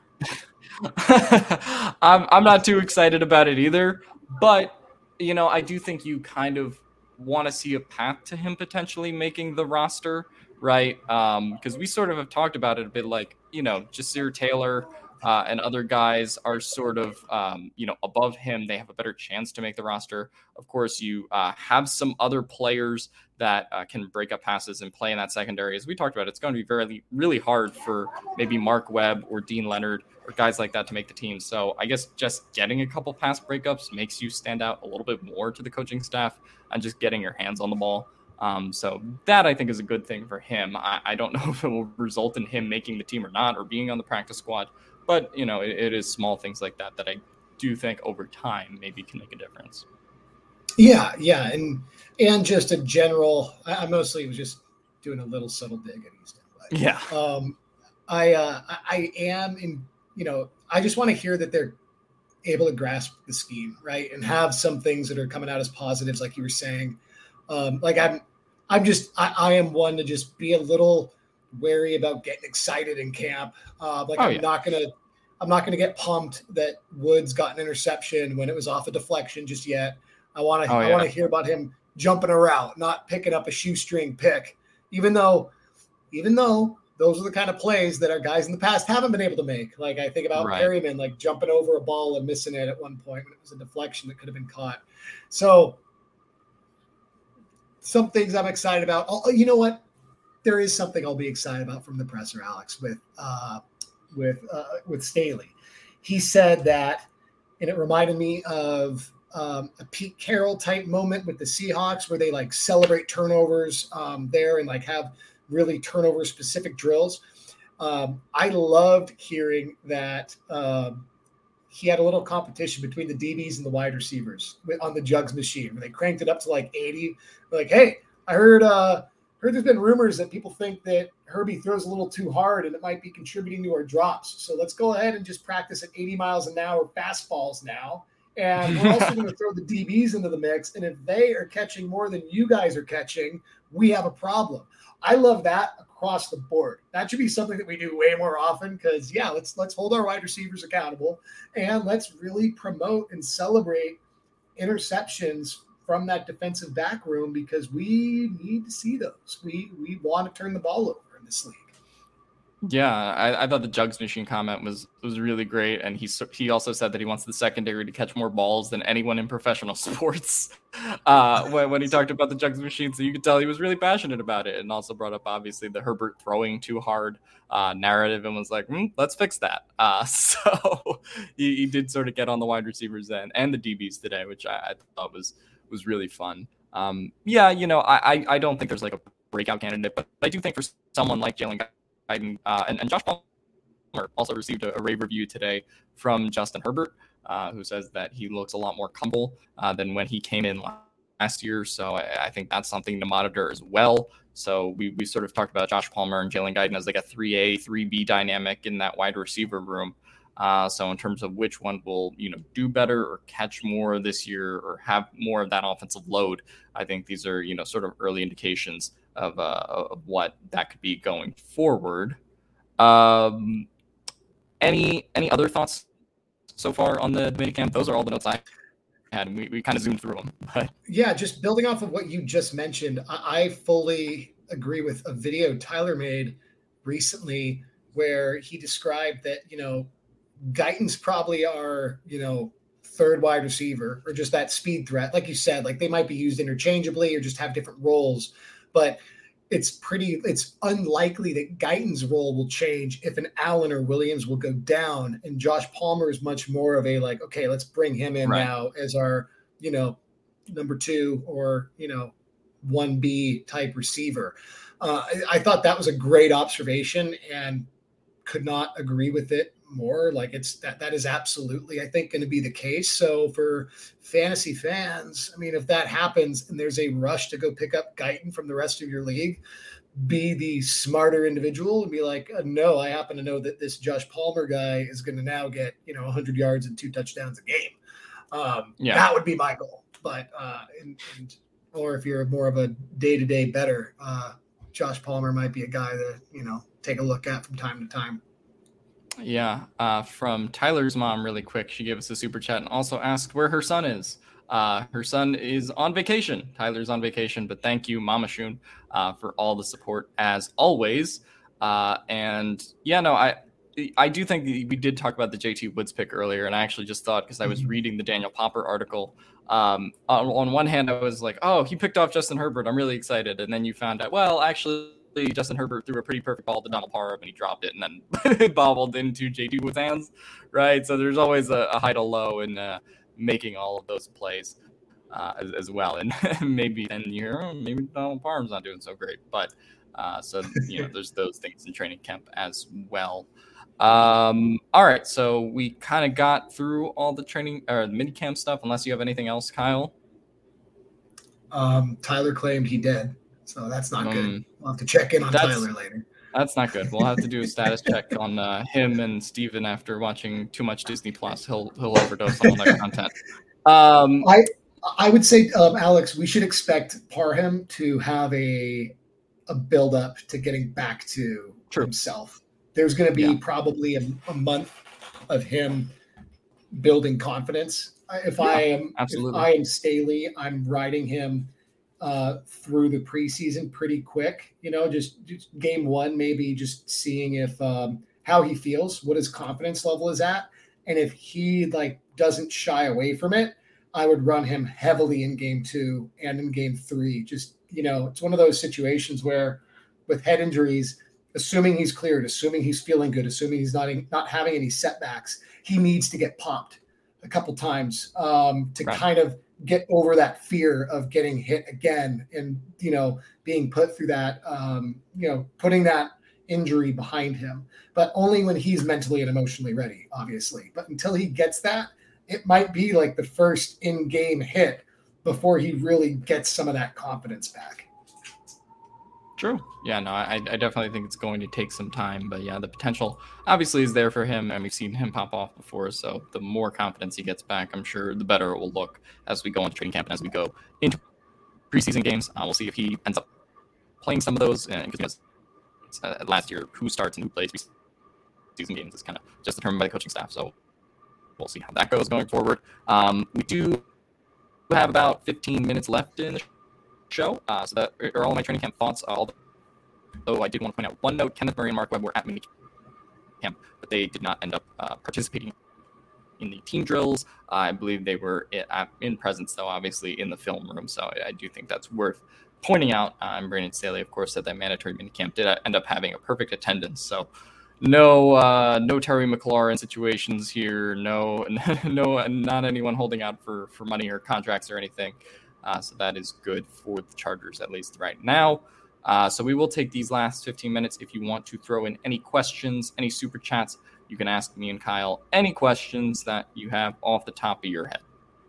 I'm, I'm not too excited about it either, but you know, I do think you kind of want to see a path to him potentially making the roster, right? Because um, we sort of have talked about it a bit, like, you know, Jasir Taylor uh, and other guys are sort of, um, you know, above him. They have a better chance to make the roster. Of course, you uh, have some other players that uh, can break up passes and play in that secondary. As we talked about, it's going to be very, really hard for maybe Mark Webb or Dean Leonard or guys like that to make the team. So I guess just getting a couple pass breakups makes you stand out a little bit more to the coaching staff and just getting your hands on the ball. Um, so that I think is a good thing for him. I, I don't know if it will result in him making the team or not, or being on the practice squad, but you know, it, it is small things like that that I do think over time maybe can make a difference. Yeah, yeah, and and just a general. I, I mostly was just doing a little subtle dig at Easton. But, yeah. Um, I uh, I am in. You know, I just want to hear that they're able to grasp the scheme, right, and have some things that are coming out as positives, like you were saying. Um, like I'm, I'm just, I, I am one to just be a little wary about getting excited in camp. Uh, like oh, I'm yeah. not gonna, I'm not gonna get pumped that Woods got an interception when it was off a deflection just yet. I want to, oh, I yeah. want to hear about him jumping a route, not picking up a shoestring pick, even though, even though. Those are the kind of plays that our guys in the past haven't been able to make. Like I think about right. Perryman, like jumping over a ball and missing it at one point when it was a deflection that could have been caught. So some things I'm excited about. Oh, you know what? there is something I'll be excited about from the presser, Alex, with uh, with uh, with Staley. He said that, and it reminded me of um, a Pete Carroll type moment with the Seahawks where they like celebrate turnovers um, there and like have really turnover specific drills. Um, I loved hearing that um, he had a little competition between the D Bs and the wide receivers on the jugs machine where they cranked it up to like eighty. They're like, hey, I heard uh, heard there's been rumors that people think that Herbie throws a little too hard and it might be contributing to our drops. So let's go ahead and just practice at eighty miles an hour fastballs now. And we're also going to throw the D Bs into the mix. And if they are catching more than you guys are catching, we have a problem. I love that across the board. That should be something that we do way more often because, yeah, let's let's hold our wide receivers accountable and let's really promote and celebrate interceptions from that defensive back room because we need to see those. We we want to turn the ball over in this league. Yeah, I, I thought the jugs machine comment was was really great, and he he also said that he wants the secondary to catch more balls than anyone in professional sports. Uh, when when he talked about the jugs machine, so you could tell he was really passionate about it, and also brought up obviously the Herbert throwing too hard uh, narrative, and was like, mm, let's fix that. Uh, so he, he did sort of get on the wide receivers then and the D Bs today, which I, I thought was was really fun. Um, yeah, you know, I, I I don't think there's like a breakout candidate, but I do think for someone like Jalen Guyton, uh, and, and Josh Palmer also received a, a rave review today from Justin Herbert, uh, who says that he looks a lot more comfortable uh, than when he came in last year. So I, I think that's something to monitor as well. So we we sort of talked about Josh Palmer and Jalen Guyton as like a three A, three B dynamic in that wide receiver room. Uh, so in terms of which one will, you know, do better or catch more this year or have more of that offensive load, I think these are, you know, sort of early indications of, uh, of what that could be going forward. Um, any any other thoughts so far on the minicamp? Those are all the notes I had, and we, we kind of zoomed through them. But yeah, just building off of what you just mentioned, I, I fully agree with a video Tyler made recently where he described that, you know, Guyton's probably our, you know, third wide receiver or just that speed threat. Like you said, like they might be used interchangeably or just have different roles, but it's pretty, it's unlikely that Guyton's role will change if an Allen or Williams will go down, and Josh Palmer is much more of a like, okay, let's bring him in right now as our, you know, number two or, you know, one B type receiver. Uh, I, I thought that was a great observation and could not agree with it more. Like it's that that is absolutely, I think, going to be the case. So for fantasy fans, I mean, if that happens and there's a rush to go pick up Guyton from the rest of your league, be the smarter individual and be like, uh, no, I happen to know that this Josh Palmer guy is going to now get, you know, one hundred yards and two touchdowns a game. Um, yeah, that would be my goal. But uh, and, and or if you're more of a day-to-day better, uh, Josh Palmer might be a guy that, you know, take a look at from time to time. Yeah, uh, from Tyler's mom, really quick. She gave us a super chat and also asked where her son is. Uh, her son is on vacation. Tyler's on vacation, but thank you, Mama Shun, uh, for all the support as always. Uh, and yeah, no, I I do think we did talk about the J T Woods pick earlier, and I actually just thought because I was reading the Daniel Popper article. Um, on, on one hand, I was like, oh, he picked off Justin Herbert. I'm really excited. And then you found out, well, actually, Justin Herbert threw a pretty perfect ball to Donald Parham and he dropped it and then it bobbled into J T Woods' hands, right? So there's always a, a high to low in uh, making all of those plays uh, as, as well. And maybe then you're, oh, maybe Donald Parham's not doing so great. But uh, so, you know, there's those things in training camp as well. Um, all right. So we kind of got through all the training or the mini camp stuff, unless you have anything else, Kyle. Um, Tyler claimed he did. So that's not um, good. We'll have to check in on Tyler later. That's not good. We'll have to do a status check on uh, him and Steven after watching too much Disney Plus. He'll he'll overdose on all that content. Um, I I would say, um, Alex, we should expect Parham to have a a build up to getting back to true. himself. There's going to be yeah. probably a, a month of him building confidence. If yeah, I am absolutely. if I am Staley, I'm riding him uh, through the preseason pretty quick, you know, just, just game one, maybe just seeing if, um, how he feels, what his confidence level is at. And if he like doesn't shy away from it, I would run him heavily in game two and in game three. Just, you know, it's one of those situations where with head injuries, assuming he's cleared, assuming he's feeling good, assuming he's not not having any setbacks, he needs to get popped a couple times um, to right. kind of get over that fear of getting hit again and, you know, being put through that, um, you know, putting that injury behind him, but only when he's mentally and emotionally ready, obviously. But until he gets that, it might be like the first in-game hit before he really gets some of that confidence back. True. Yeah, no, I, I definitely think it's going to take some time, but yeah, the potential obviously is there for him, and we've seen him pop off before, so the more confidence he gets back, I'm sure the better it will look as we go into training camp and as we go into preseason games. Uh, we'll see if he ends up playing some of those, and because uh, last year, who starts and who plays preseason games is kind of just determined by the coaching staff, so we'll see how that goes going forward. Um, we do have about fifteen minutes left in the show, uh, so that are all my training camp thoughts. Although I did want to point out one note: Kenneth Murray and Mark Webb were at mini camp, but they did not end up uh, participating in the team drills. Uh, I believe they were in presence, though, obviously in the film room. So I, I do think that's worth pointing out. Uh, and Brandon Staley, of course, said that mandatory mini camp did end up having a perfect attendance. So no, uh, no Terry McLaurin situations here. No, no, not anyone holding out for for money or contracts or anything. Uh, so that is good for the Chargers, at least right now. Uh, so we will take these last fifteen minutes. If you want to throw in any questions, any super chats, you can ask me and Kyle any questions that you have off the top of your head.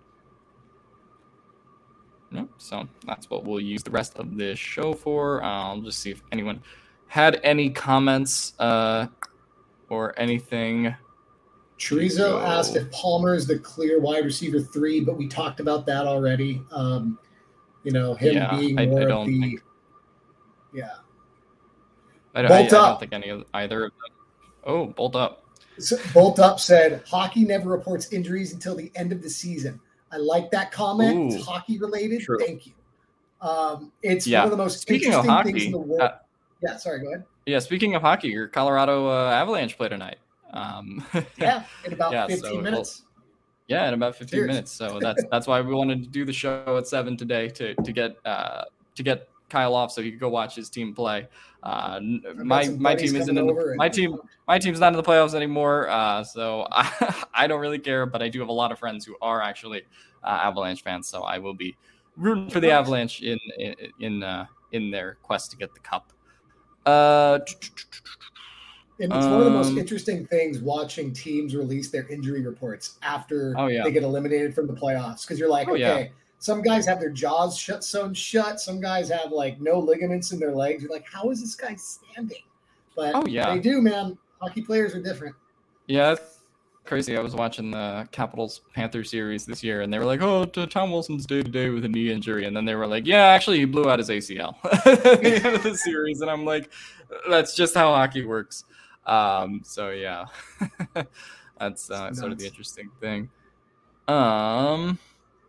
No, so that's what we'll use the rest of this show for. Uh, I'll just see if anyone had any comments uh, or anything. Chorizo asked if Palmer is the clear wide receiver three, but we talked about that already. Um, you know, him yeah, being I, more I of the think, yeah. I don't, I, I don't think any of either of them. Oh, bolt up. So, bolt up said hockey never reports injuries until the end of the season. I like that comment. Ooh, it's hockey related. true. Thank you. Um, it's yeah. one of the most speaking interesting of hockey, things in the world. Uh, yeah, sorry, go ahead. Yeah, speaking of hockey, your Colorado uh, Avalanche play tonight. Um, yeah, in about yeah, fifteen so, minutes. Well, yeah, in about fifteen Cheers. minutes. So that's that's why we wanted to do the show at seven today to to get uh, to get Kyle off so he could go watch his team play. Uh, my my team isn't in the, my team my team's not in the playoffs anymore. Uh, so I, I don't really care, but I do have a lot of friends who are actually uh, Avalanche fans. So I will be rooting for the Avalanche in in in, uh, in their quest to get the cup. Uh, And it's um, one of the most interesting things watching teams release their injury reports after oh, yeah. they get eliminated from the playoffs. Because you're like, oh, okay, yeah. some guys have their jaws shut sewn shut. Some guys have like no ligaments in their legs. You're like, how is this guy standing? But oh, yeah. they do, man. Hockey players are different. Yeah, it's crazy. I was watching the Capitals Panthers series this year, and they were like, oh, Tom Wilson's day-to-day with a knee injury. And then they were like, yeah, actually, he blew out his A C L at the end of the series. And I'm like, that's just how hockey works. Um, so yeah, that's uh, sort of the interesting thing. Um,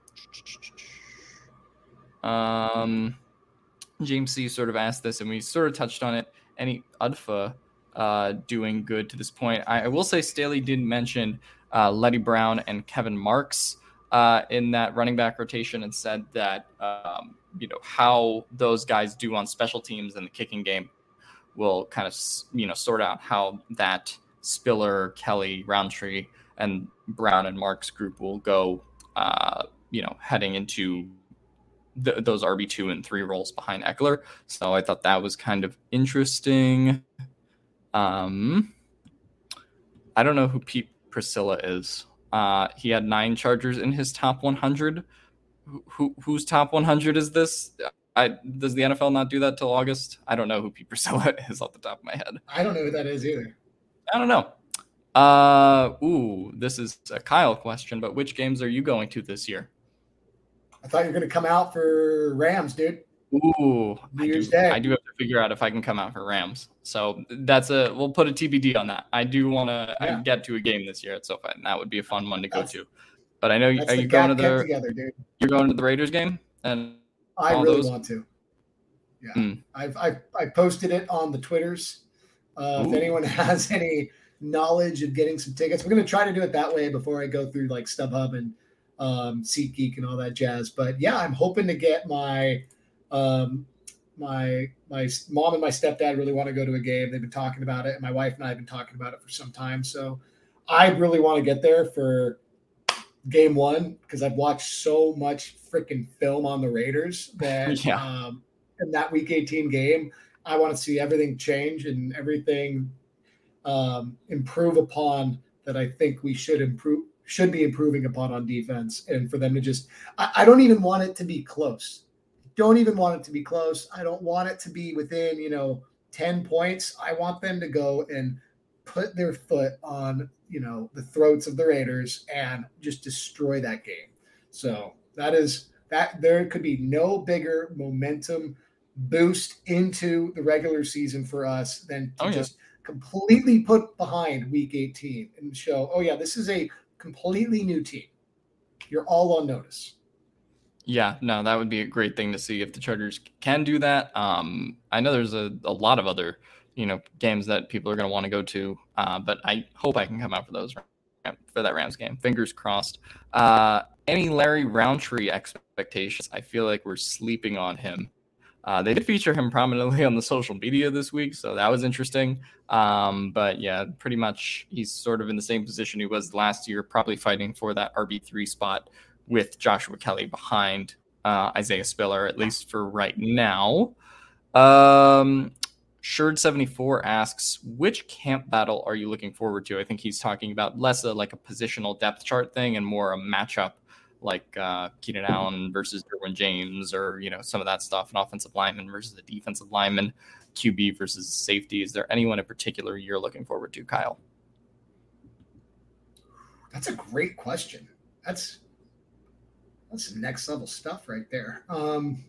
um, James C sort of asked this, and we sort of touched on it. Any U D F A uh, doing good to this point? I, I will say Staley did mention uh, Letty Brown and Kevin Marks uh, in that running back rotation, and said that um, you know how those guys do on special teams in the kicking game will kind of, you know, sort out how that Spiller, Kelly, Roundtree, and Brown and Marks group will go, uh, you know, heading into th- those R B two and three roles behind Eckler. So I thought that was kind of interesting. Um, I don't know who Pete Priscilla is. Uh, he had nine Chargers in his top one hundred. Who, who whose top one hundred is this? I, does the N F L not do that till August? I don't know who Pete Priscilla is off the top of my head. I don't know who that is either. I don't know. Uh, ooh, this is a Kyle question, but which games are you going to this year? I thought you were going to come out for Rams, dude. Ooh, New I Year's do, Day. I do have to figure out if I can come out for Rams. So that's a, we'll put a T B D on that. I do want to yeah. get to a game this year at SoFi, and that would be a fun one to go that's, to. But I know, are you going to the, together, dude. You're going to the Raiders game? And I really those? want to. Yeah, mm. I've, I've I posted it on the Twitters. Uh, if anyone has any knowledge of getting some tickets, we're going to try to do it that way before I go through like StubHub and um, SeatGeek and all that jazz. But yeah, I'm hoping to get my um, my my mom and my stepdad really want to go to a game. They've been talking about it, and my wife and I have been talking about it for some time. So I really want to get there for game one because I've watched so much freaking film on the Raiders that Yeah. um, in that week eighteen game, I want to see everything change and everything um, improve upon that I think we should improve, should be improving upon on defense. And for them to just, I, I don't even want it to be close. Don't even want it to be close. I don't want it to be within, you know, ten points. I want them to go and put their foot on, you know, the throats of the Raiders and just destroy that game. So that is that there could be no bigger momentum boost into the regular season for us than to Oh, yeah. just completely put behind week eighteen and show, oh yeah, this is a completely new team. You're all on notice. Yeah, no, that would be a great thing to see if the Chargers can do that. Um, I know there's a, a lot of other, you know, games that people are going to want to go to, uh, but I hope I can come out for those for that Rams game. Fingers crossed. Uh, any Larry Roundtree expectations? I feel like we're sleeping on him. Uh, they did feature him prominently on the social media this week, so that was interesting. Um, but yeah, pretty much he's sort of in the same position he was last year, probably fighting for that R B three spot with Joshua Kelly behind uh, Isaiah Spiller, at least for right now. Um, Sherd seventy-four asks, which camp battle are you looking forward to? I think he's talking about less of like a positional depth chart thing and more a matchup like uh, Keenan Allen versus Derwin James, or, you know, some of that stuff, an offensive lineman versus a defensive lineman, Q B versus safety. Is there anyone in particular you're looking forward to, Kyle? That's a great question. That's that's next level stuff right there. Um,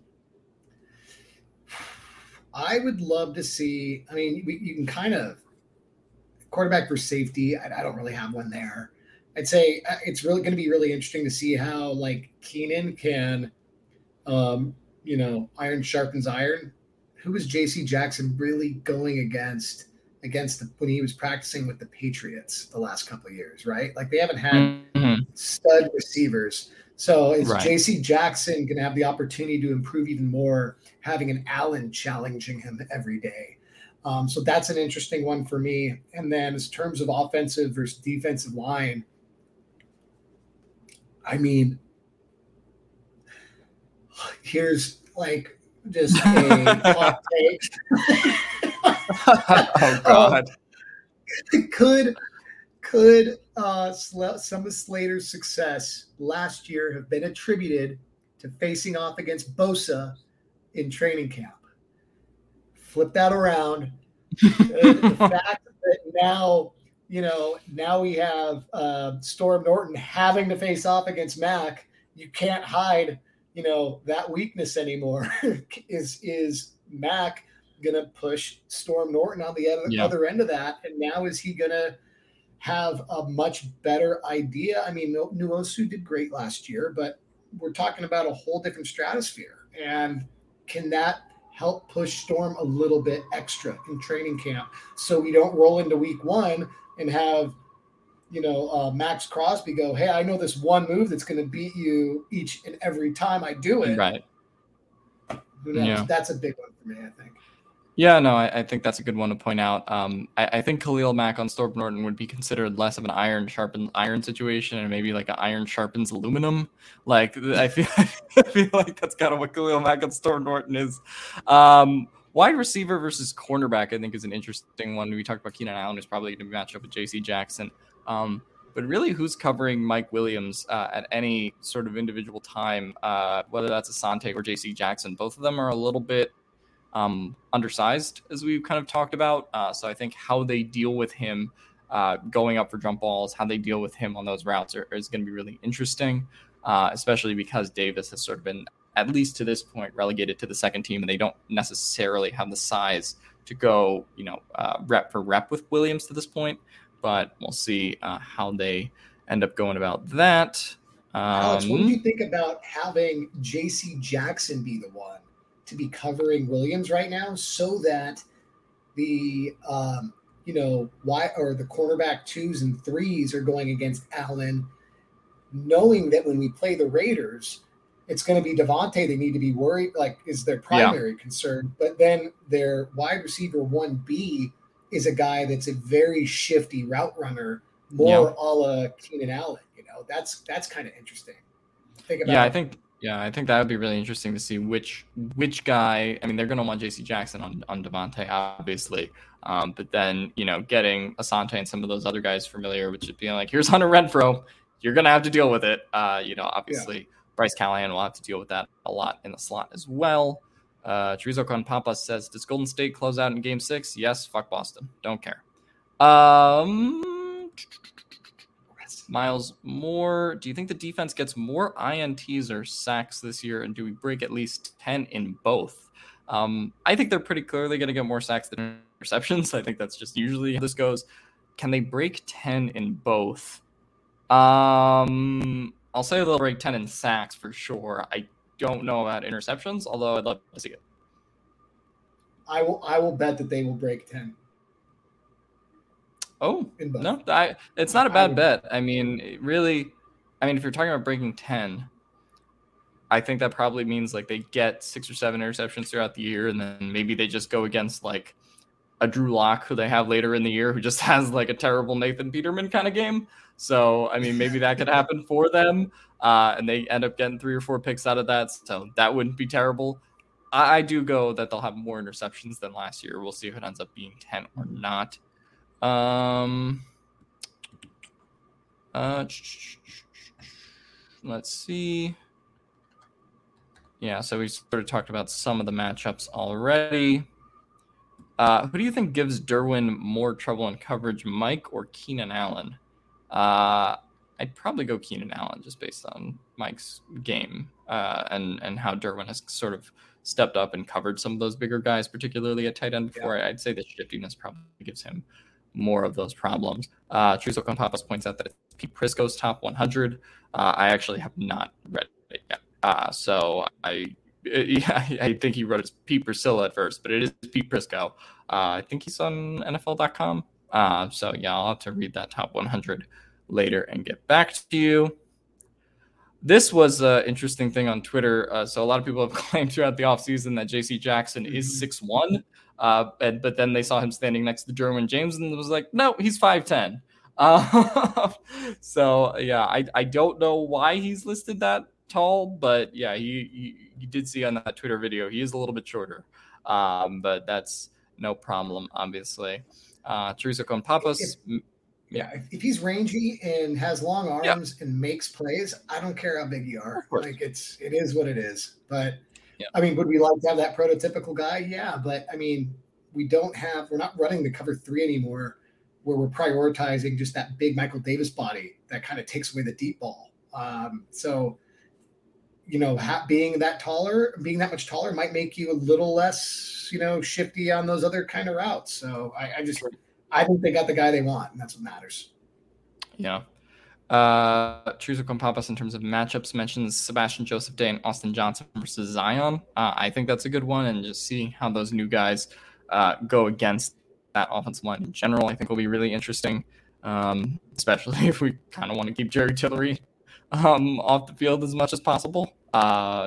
I would love to see. I mean, we, you can kind of quarterback for safety. I, I don't really have one there. I'd say it's really going to be really interesting to see how like Keenan can, um, you know, iron sharpens iron. Who was J C Jackson really going against against the, when he was practicing with the Patriots the last couple of years, right? Like they haven't had Mm-hmm. stud receivers. So is Right. J C Jackson going to have the opportunity to improve even more, having an Allen challenging him every day? Um, so that's an interesting one for me. And then in terms of offensive versus defensive line, I mean, here's like just a hot take. Oh, God. Um, could could uh, some of Slater's success last year have been attributed to facing off against Bosa in training camp? Flip that around. The fact that now, you know, now we have uh, Storm Norton having to face off against Mac. You can't hide, you know, that weakness anymore. is is Mac gonna push Storm Norton on the other, Yeah. other end of that? And now is he gonna have a much better idea? I mean, Nwosu did great last year, but we're talking about a whole different stratosphere. And can that help push Storm a little bit extra in training camp so we don't roll into week one and have, you know, uh, Max Crosby go, hey, I know this one move that's going to beat you each and every time I do it. Right. Who knows? Yeah. That's a big one for me, I think. Yeah, no, I, I think that's a good one to point out. Um, I, I think Khalil Mack on Storm Norton would be considered less of an iron sharpens iron situation, and maybe like an iron sharpens aluminum. Like I feel, I feel like that's kind of what Khalil Mack on Storm Norton is. Um, wide receiver versus cornerback, I think, is an interesting one. We talked about Keenan Allen, who's probably going to match up with J C Jackson. Um, but really, who's covering Mike Williams uh, at any sort of individual time, uh, whether that's Asante or J C Jackson? Both of them are a little bit um, undersized, as we've kind of talked about. Uh, so I think how they deal with him uh, going up for jump balls, how they deal with him on those routes are, is going to be really interesting, uh, especially because Davis has sort of been, at least to this point, relegated to the second team, and they don't necessarily have the size to go, you know, uh, rep for rep with Williams to this point. But we'll see uh, how they end up going about that. Um, Alex, what do you think about having J C Jackson be the one to be covering Williams right now, so that the um, you know why or the cornerback twos and threes are going against Allen, knowing that when we play the Raiders it's going to be Devontae they need to be worried, like, is their primary yeah. concern. But then their wide receiver one B is a guy that's a very shifty route runner, more yeah. a la Keenan Allen. You know, that's that's kind of interesting. Think about yeah, it. I think yeah, I think that would be really interesting to see which which guy. I mean, they're going to want J C Jackson on on Devontae, obviously. Um, but then, you know, getting Asante and some of those other guys familiar with just being like, here's Hunter Renfrow, you're going to have to deal with it. Uh, you know, obviously, yeah. Bryce Callahan will have to deal with that a lot in the slot as well. Uh, Chorizo Con Papa says, does Golden State close out in game six? Yes, fuck Boston. Don't care. Um, Miles Moore, do you think the defense gets more I N Ts or sacks this year? And do we break at least ten in both? Um, I think they're pretty clearly going to get more sacks than interceptions. I think that's just usually how this goes. Can they break ten in both? Um, I'll say they'll break ten in sacks for sure. I don't know about interceptions, although I'd love to see it. I will. I will bet that they will break ten. Oh no, I, it's not a bad I bet. I mean, really. I mean, if you're talking about breaking ten. I think that probably means like they get six or seven interceptions throughout the year, and then maybe they just go against like a Drew Lock who they have later in the year who just has like a terrible Nathan Peterman kind of game. So, I mean, maybe that could happen for them, uh, and they end up getting three or four picks out of that. So that wouldn't be terrible. I, I do go that they'll have more interceptions than last year. We'll see if it ends up being ten or not. Um, uh, let's see. Yeah, so we sort of talked about some of the matchups already. Uh, who do you think gives Derwin more trouble in coverage, Mike or Keenan Allen? Uh, I'd probably go Keenan Allen just based on Mike's game uh, and, and how Derwin has sort of stepped up and covered some of those bigger guys, particularly at tight end before. Yeah. I'd say the shiftiness probably gives him more of those problems. Uh, Chorizo Con Papas points out that it's Pete Prisco's top one hundred. Uh, I actually have not read it yet. Uh, so I, yeah, I think he wrote it as Pete Priscilla at first, but it is Pete Prisco. Uh, I think he's on N F L dot com. Uh, so yeah, I'll have to read that top one hundred later and get back to you. This was an interesting thing on Twitter. Uh, so a lot of people have claimed throughout the offseason that J C Jackson is six one, uh, and, but then they saw him standing next to Derwin James and it was like, no, he's five ten. Uh, so yeah, I, I don't know why he's listed that tall, but yeah, he, he you did see on that Twitter video he is a little bit shorter, um, but that's no problem, obviously. Uh, Chorizo Con Papas, if, yeah, if, if he's rangy and has long arms yeah. and makes plays, I don't care how big you are. Like it's it is what it is. But yeah. I mean, would we like to have that prototypical guy? Yeah, but I mean, we don't have we're not running the cover three anymore, where we're prioritizing just that big Michael Davis body that kind of takes away the deep ball. Um, so. You know, ha- being that taller, being that much taller might make you a little less, you know, shifty on those other kind of routes. So I, I just, I think they got the guy they want, and that's what matters. Yeah. Uh, Chorizo Con Papas, in terms of matchups, mentions Sebastian Joseph Day and Austin Johnson versus Zion. Uh, I think that's a good one, and just seeing how those new guys uh, go against that offensive line in general, I think will be really interesting, um, especially if we kind of want to keep Jerry Tillery um, off the field as much as possible. Uh,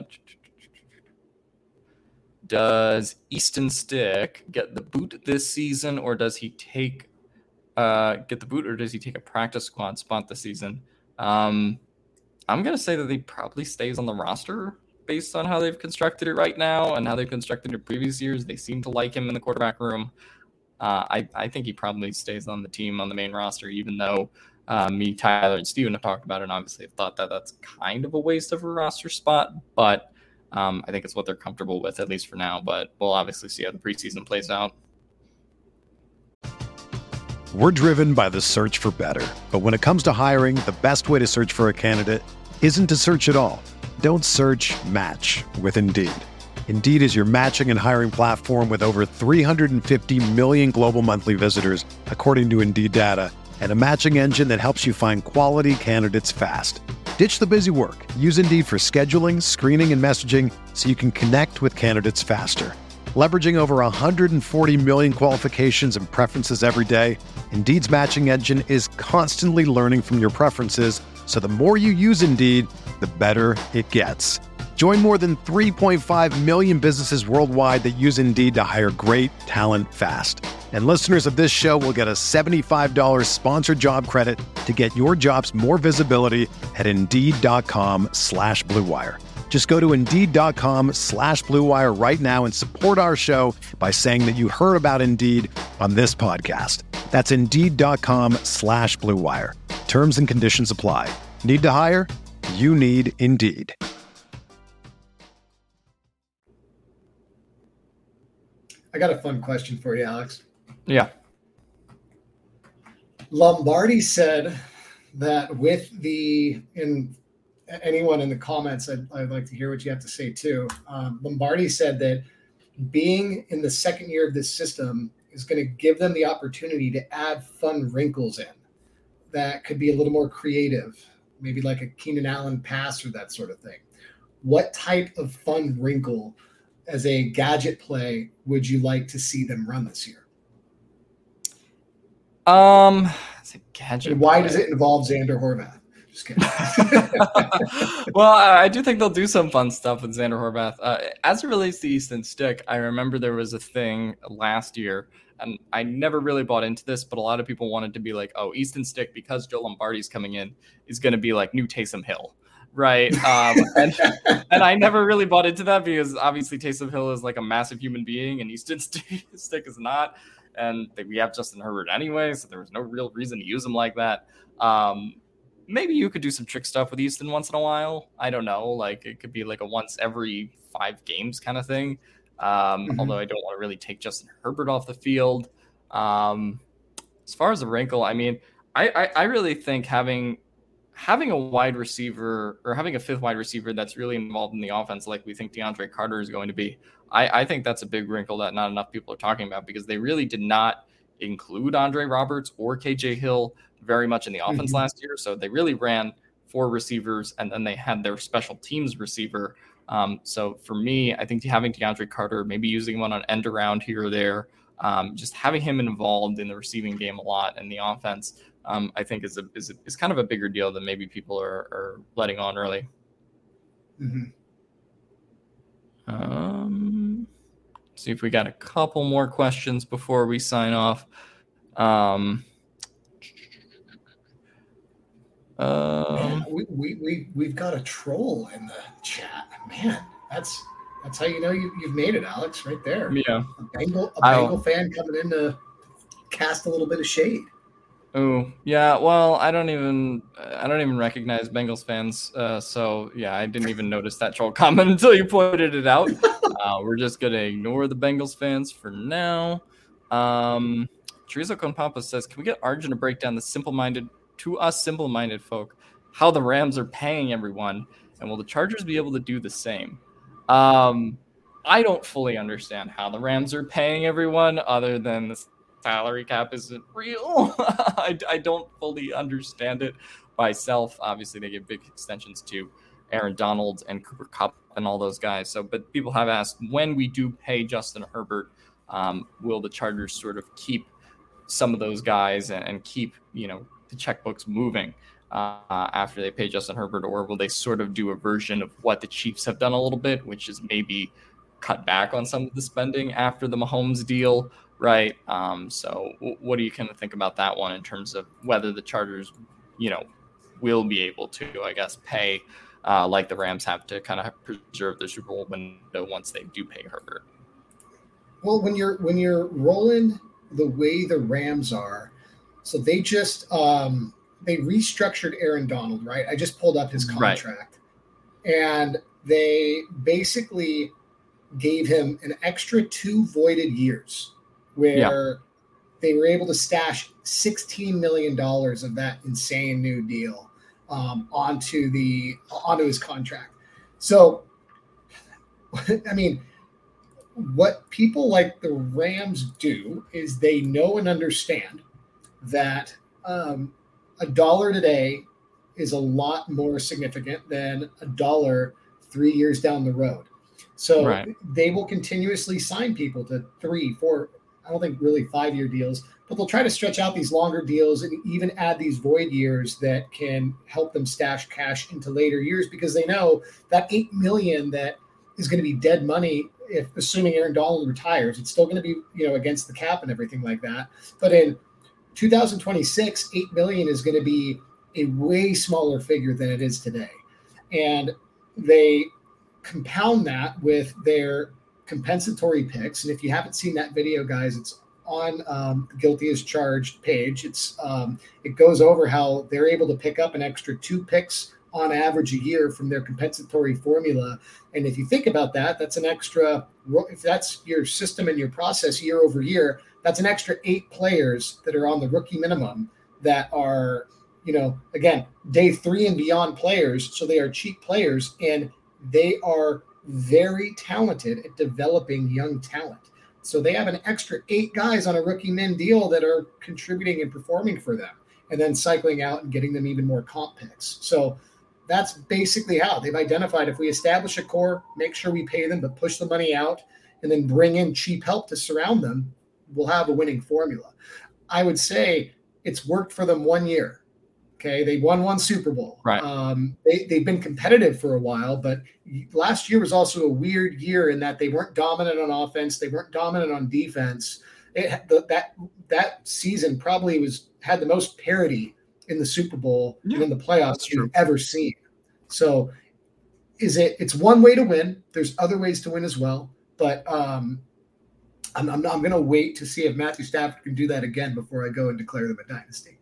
does Easton Stick get the boot this season, or does he take uh, get the boot, or does he take a practice squad spot this season? Um, I'm gonna say that he probably stays on the roster based on how they've constructed it right now and how they've constructed it previous years. They seem to like him in the quarterback room. Uh, I I think he probably stays on the team on the main roster, even though. Uh, me, Tyler, and Steven have talked about it, and obviously have thought that that's kind of a waste of a roster spot, but um, I think it's what they're comfortable with, at least for now, but we'll obviously see how the preseason plays out. We're driven by the search for better, but when it comes to hiring, the best way to search for a candidate isn't to search at all. Don't search, match with Indeed. Indeed is your matching and hiring platform with over three hundred fifty million global monthly visitors, according to Indeed data, and a matching engine that helps you find quality candidates fast. Ditch the busy work. Use Indeed for scheduling, screening, and messaging so you can connect with candidates faster. Leveraging over one hundred forty million qualifications and preferences every day, Indeed's matching engine is constantly learning from your preferences, so the more you use Indeed, the better it gets. Join more than three point five million businesses worldwide that use Indeed to hire great talent fast. And listeners of this show will get a seventy-five dollars sponsored job credit to get your jobs more visibility at Indeed.com slash Blue Wire. Just go to Indeed.com slash Blue Wire right now and support our show by saying that you heard about Indeed on this podcast. That's Indeed.com slash Blue Wire. Terms and conditions apply. Need to hire? You need Indeed. I got a fun question for you, Alex. Yeah. Lombardi said that with the, and anyone in the comments, I'd, I'd like to hear what you have to say too. Um, Lombardi said that being in the second year of this system is going to give them the opportunity to add fun wrinkles in that could be a little more creative, maybe like a Keenan Allen pass or that sort of thing. What type of fun wrinkle as a gadget play would you like to see them run this year? Um, it's a gadget. And why play. does it involve Xander Horvath? Just kidding. Well, I do think they'll do some fun stuff with Xander Horvath. Uh, as it relates to Easton Stick, I remember there was a thing last year, and I never really bought into this, but a lot of people wanted to be like, oh, Easton Stick, because Joe Lombardi's coming in, is going to be like new Taysom Hill. Right. Um, and, and I never really bought into that because obviously Taysom Hill is like a massive human being and Easton Stick is not. And we have Justin Herbert anyway, so there was no real reason to use him like that. Um, maybe you could do some trick stuff with Easton once in a while. I don't know. Like it could be like a once every five games kind of thing. Um, mm-hmm. Although I don't want to really take Justin Herbert off the field. Um, as far as the wrinkle, I mean, I, I, I really think having having a wide receiver or having a fifth wide receiver that's really involved in the offense, like we think DeAndre Carter is going to be, I, I think that's a big wrinkle that not enough people are talking about because they really did not include Andre Roberts or K J Hill very much in the offense mm-hmm. last year. So they really ran four receivers and then they had their special teams receiver. Um, so for me, I think having DeAndre Carter, maybe using him on an end around here or there, um, just having him involved in the receiving game a lot and the offense, Um, I think is a, is a, is kind of a bigger deal than maybe people are, are letting on early. Mm-hmm. Um, see if we got a couple more questions before we sign off. Um, um, Man, we, we, we, we've got a troll in the chat. Man, that's that's how you know you, you've made it, Alex, right there. Yeah. A Bengal, a Bengal fan coming in to cast a little bit of shade. Oh, yeah. Well, I don't even I don't even recognize Bengals fans. Uh, so, yeah, I didn't even notice that troll comment until you pointed it out. Uh, we're just going to ignore the Bengals fans for now. Um, Chorizo Con Papa says, can we get Arjun to break down the simple-minded, to us simple-minded folk, how the Rams are paying everyone, and will the Chargers be able to do the same? Um, I don't fully understand how the Rams are paying everyone other than the salary cap isn't real. I, I don't fully understand it myself. Obviously, they give big extensions to Aaron Donald and Cooper Kupp and all those guys. So, but people have asked, when we do pay Justin Herbert, um, will the Chargers sort of keep some of those guys and, and keep, you know, the checkbooks moving uh, after they pay Justin Herbert, or will they sort of do a version of what the Chiefs have done a little bit, which is maybe cut back on some of the spending after the Mahomes deal? Right. Um, so w- what do you kind of think about that one in terms of whether the Chargers, you know, will be able to, I guess, pay uh, like the Rams have to kind of preserve the Super Bowl window once they do pay Herbert? Well, when you're when you're rolling the way the Rams are, so they just um, they restructured Aaron Donald, right? I just pulled up his contract, right. And they basically gave him an extra two voided years, where yeah. they were able to stash sixteen million dollars of that insane new deal um, onto the onto his contract. So, I mean, what people like the Rams do is they know and understand that um, a dollar today is a lot more significant than a dollar three years down the road. So right. they will continuously sign people to three, four, I don't think really five-year deals, but they'll try to stretch out these longer deals and even add these void years that can help them stash cash into later years, because they know that eight million that is going to be dead money if assuming Aaron Donald retires. It's still going to be, you know, against the cap and everything like that. But in two thousand twenty-six, eight million is going to be a way smaller figure than it is today. And they compound that with their compensatory picks. And if you haven't seen that video, guys, it's on um, the Guilty as Charged page. It's um, it goes over how they're able to pick up an extra two picks on average a year from their compensatory formula. And if you think about that, that's an extra, if that's your system and your process year over year, that's an extra eight players that are on the rookie minimum that are, you know, again, day three and beyond players. So they are cheap players, and they are very talented at developing young talent. So they have an extra eight guys on a rookie min deal that are contributing and performing for them, and then cycling out and getting them even more comp picks. So that's basically how they've identified, if we establish a core, make sure we pay them, but push the money out and then bring in cheap help to surround them, we'll have a winning formula. I would say it's worked for them one year. Okay, they won one Super Bowl. Right. Um, they, they've been competitive for a while, but last year was also a weird year in that they weren't dominant on offense. They weren't dominant on defense. It, the, that that season probably was had the most parity in the Super Bowl yeah, and in the playoffs you've ever seen. So is it, it's one way to win. There's other ways to win as well, but um, I'm, I'm, I'm going to wait to see if Matthew Stafford can do that again before I go and declare them a dynasty.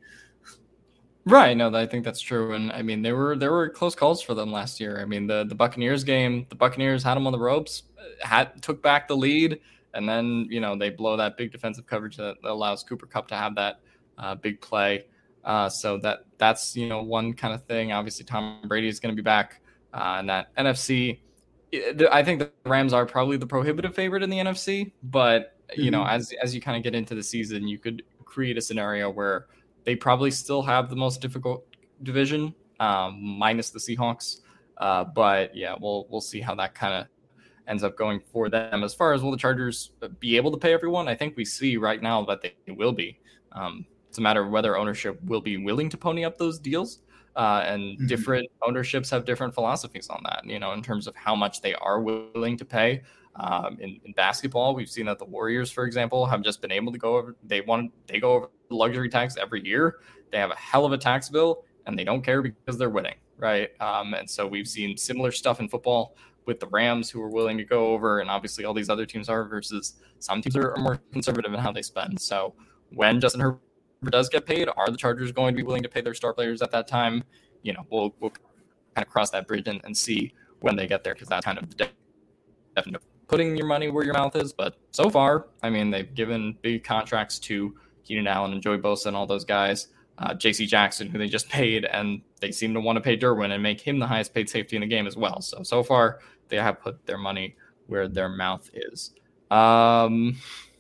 Right. No, I think that's true. And I mean, there were there were close calls for them last year. I mean, the, the Buccaneers game, the Buccaneers had them on the ropes, had took back the lead, and then, you know, they blow that big defensive coverage that allows Cooper Kupp to have that uh, big play. Uh, so that that's, you know, one kind of thing. Obviously, Tom Brady is going to be back uh, in that N F C. I think the Rams are probably the prohibitive favorite in the N F C, but, you mm-hmm. know, as as you kind of get into the season, you could create a scenario where they probably still have the most difficult division, um, minus the Seahawks. Uh, but yeah, we'll we'll see how that kind of ends up going for them. As far as will the Chargers be able to pay everyone, I think we see right now that they will be. Um, it's a matter of whether ownership will be willing to pony up those deals. Uh, and mm-hmm. different ownerships have different philosophies on that, you know, in terms of how much they are willing to pay. Um, in, in basketball, we've seen that the Warriors, for example, have just been able to go over, they want, they go over the luxury tax every year. They have a hell of a tax bill and they don't care because they're winning. Right. Um, and so we've seen similar stuff in football with the Rams, who are willing to go over, and obviously all these other teams are, versus some teams are more conservative in how they spend. So when Justin Herbert does get paid, are the Chargers going to be willing to pay their star players at that time? You know, we'll, we'll kind of cross that bridge and, and see when they get there, because that's kind of the definition of putting your money where your mouth is. But so far, I mean, they've given big contracts to Keenan Allen and Joey Bosa and all those guys, uh, J C Jackson, who they just paid, and they seem to want to pay Derwin and make him the highest paid safety in the game as well. So, so far, they have put their money where their mouth is. Um,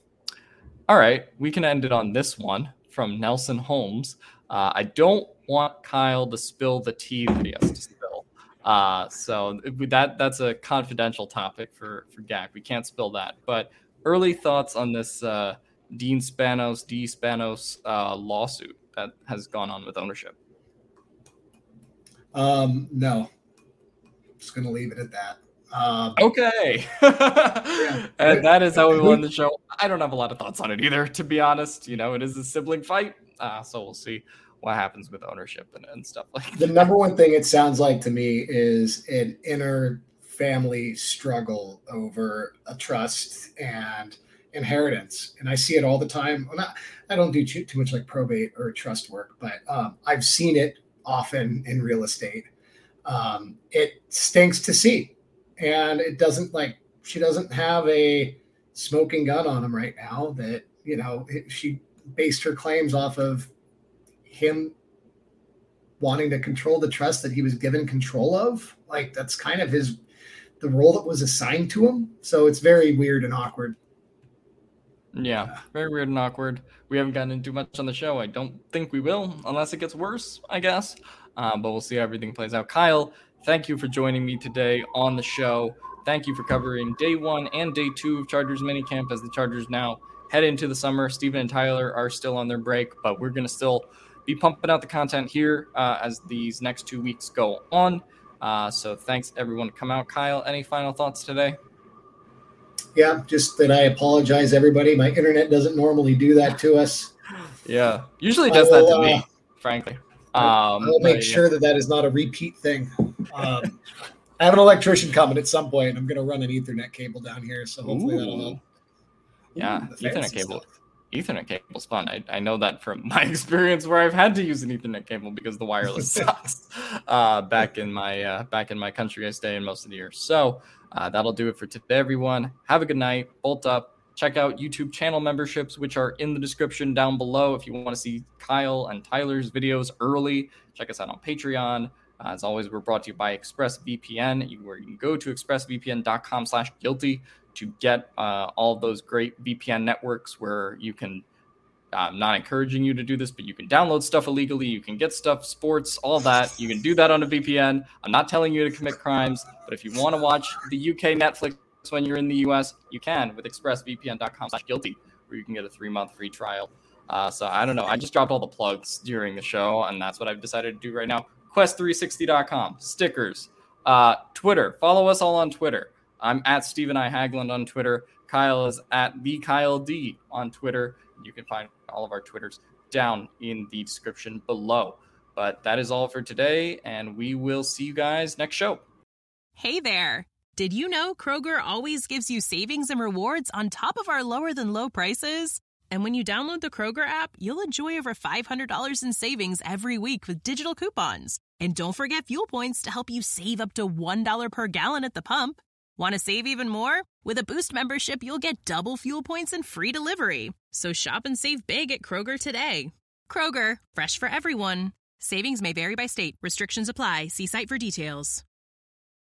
all right, we can end it on this one from Nelson Holmes. Uh, I don't want Kyle to spill the tea that he has to spill. Uh, so that that's a confidential topic for, for G A C. We can't spill that. But early thoughts on this uh, Dean Spanos, D. Spanos uh, lawsuit that has gone on with ownership? Um, no. Just going to leave it at that. Um, okay. yeah. And that is how we will end the show. I don't have a lot of thoughts on it either, to be honest. You know, it is a sibling fight. Uh, so we'll see what happens with ownership and, and stuff like that. The number one thing it sounds like to me is an inner family struggle over a trust and inheritance. And I see it all the time. Well, not, I don't do too, too much like probate or trust work, but um, I've seen it often in real estate. Um, it stinks to see. And it doesn't, like, she doesn't have a smoking gun on him right now that, you know, it, she based her claims off of him wanting to control the trust that he was given control of. Like, that's kind of his, the role that was assigned to him. So it's very weird and awkward. Yeah, very weird and awkward. We haven't gotten into much on the show. I don't think we will, unless it gets worse, I guess. Um, but we'll see how everything plays out. Kyle, thank you for joining me today on the show. Thank you for covering day one and day two of Chargers minicamp, as the Chargers now head into the summer. Steven and Tyler are still on their break, but we're going to still be pumping out the content here uh, as these next two weeks go on. Uh, so thanks everyone to come out. Kyle, any final thoughts today? Yeah, just that I apologize, everybody. My internet doesn't normally do that to us. Yeah, usually does will, that to uh, me, frankly. Um, I'll make sure yeah. that that is not a repeat thing. Um, I have an electrician coming at some point, and I'm going to run an Ethernet cable down here, so hopefully Ooh. that'll help. Yeah, Ooh, Ethernet cable. Stuff. Ethernet cable's fun. I, I know that from my experience where I've had to use an Ethernet cable because the wireless sucks. Uh, back in my uh, back in my country, I stay in most of the year. So uh, that'll do it for today, everyone. Have a good night. Bolt up. Check out YouTube channel memberships, which are in the description down below. If you want to see Kyle and Tyler's videos early, check us out on Patreon. Uh, as always, we're brought to you by ExpressVPN, where you can go to expressvpn.com slash guilty to get uh, all of those great V P N networks where you can, I'm not encouraging you to do this, but you can download stuff illegally. You can get stuff, sports, all that. You can do that on a V P N. I'm not telling you to commit crimes, but if you want to watch the U K Netflix when you're in the U S, you can with expressvpn.com slash guilty, where you can get a three-month free trial. Uh, so I don't know. I just dropped all the plugs during the show, and that's what I've decided to do right now. quest three sixty dot com, stickers, uh, Twitter. Follow us all on Twitter. I'm at Stephen I. Haglund on Twitter. Kyle is at the Kyle D on Twitter. You can find all of our Twitters down in the description below. But that is all for today, and we will see you guys next show. Hey there. Did you know Kroger always gives you savings and rewards on top of our lower than low prices? And when you download the Kroger app, you'll enjoy over five hundred dollars in savings every week with digital coupons. And don't forget fuel points to help you save up to one dollar per gallon at the pump. Want to save even more? With a Boost membership, you'll get double fuel points and free delivery. So shop and save big at Kroger today. Kroger, fresh for everyone. Savings may vary by state. Restrictions apply. See site for details.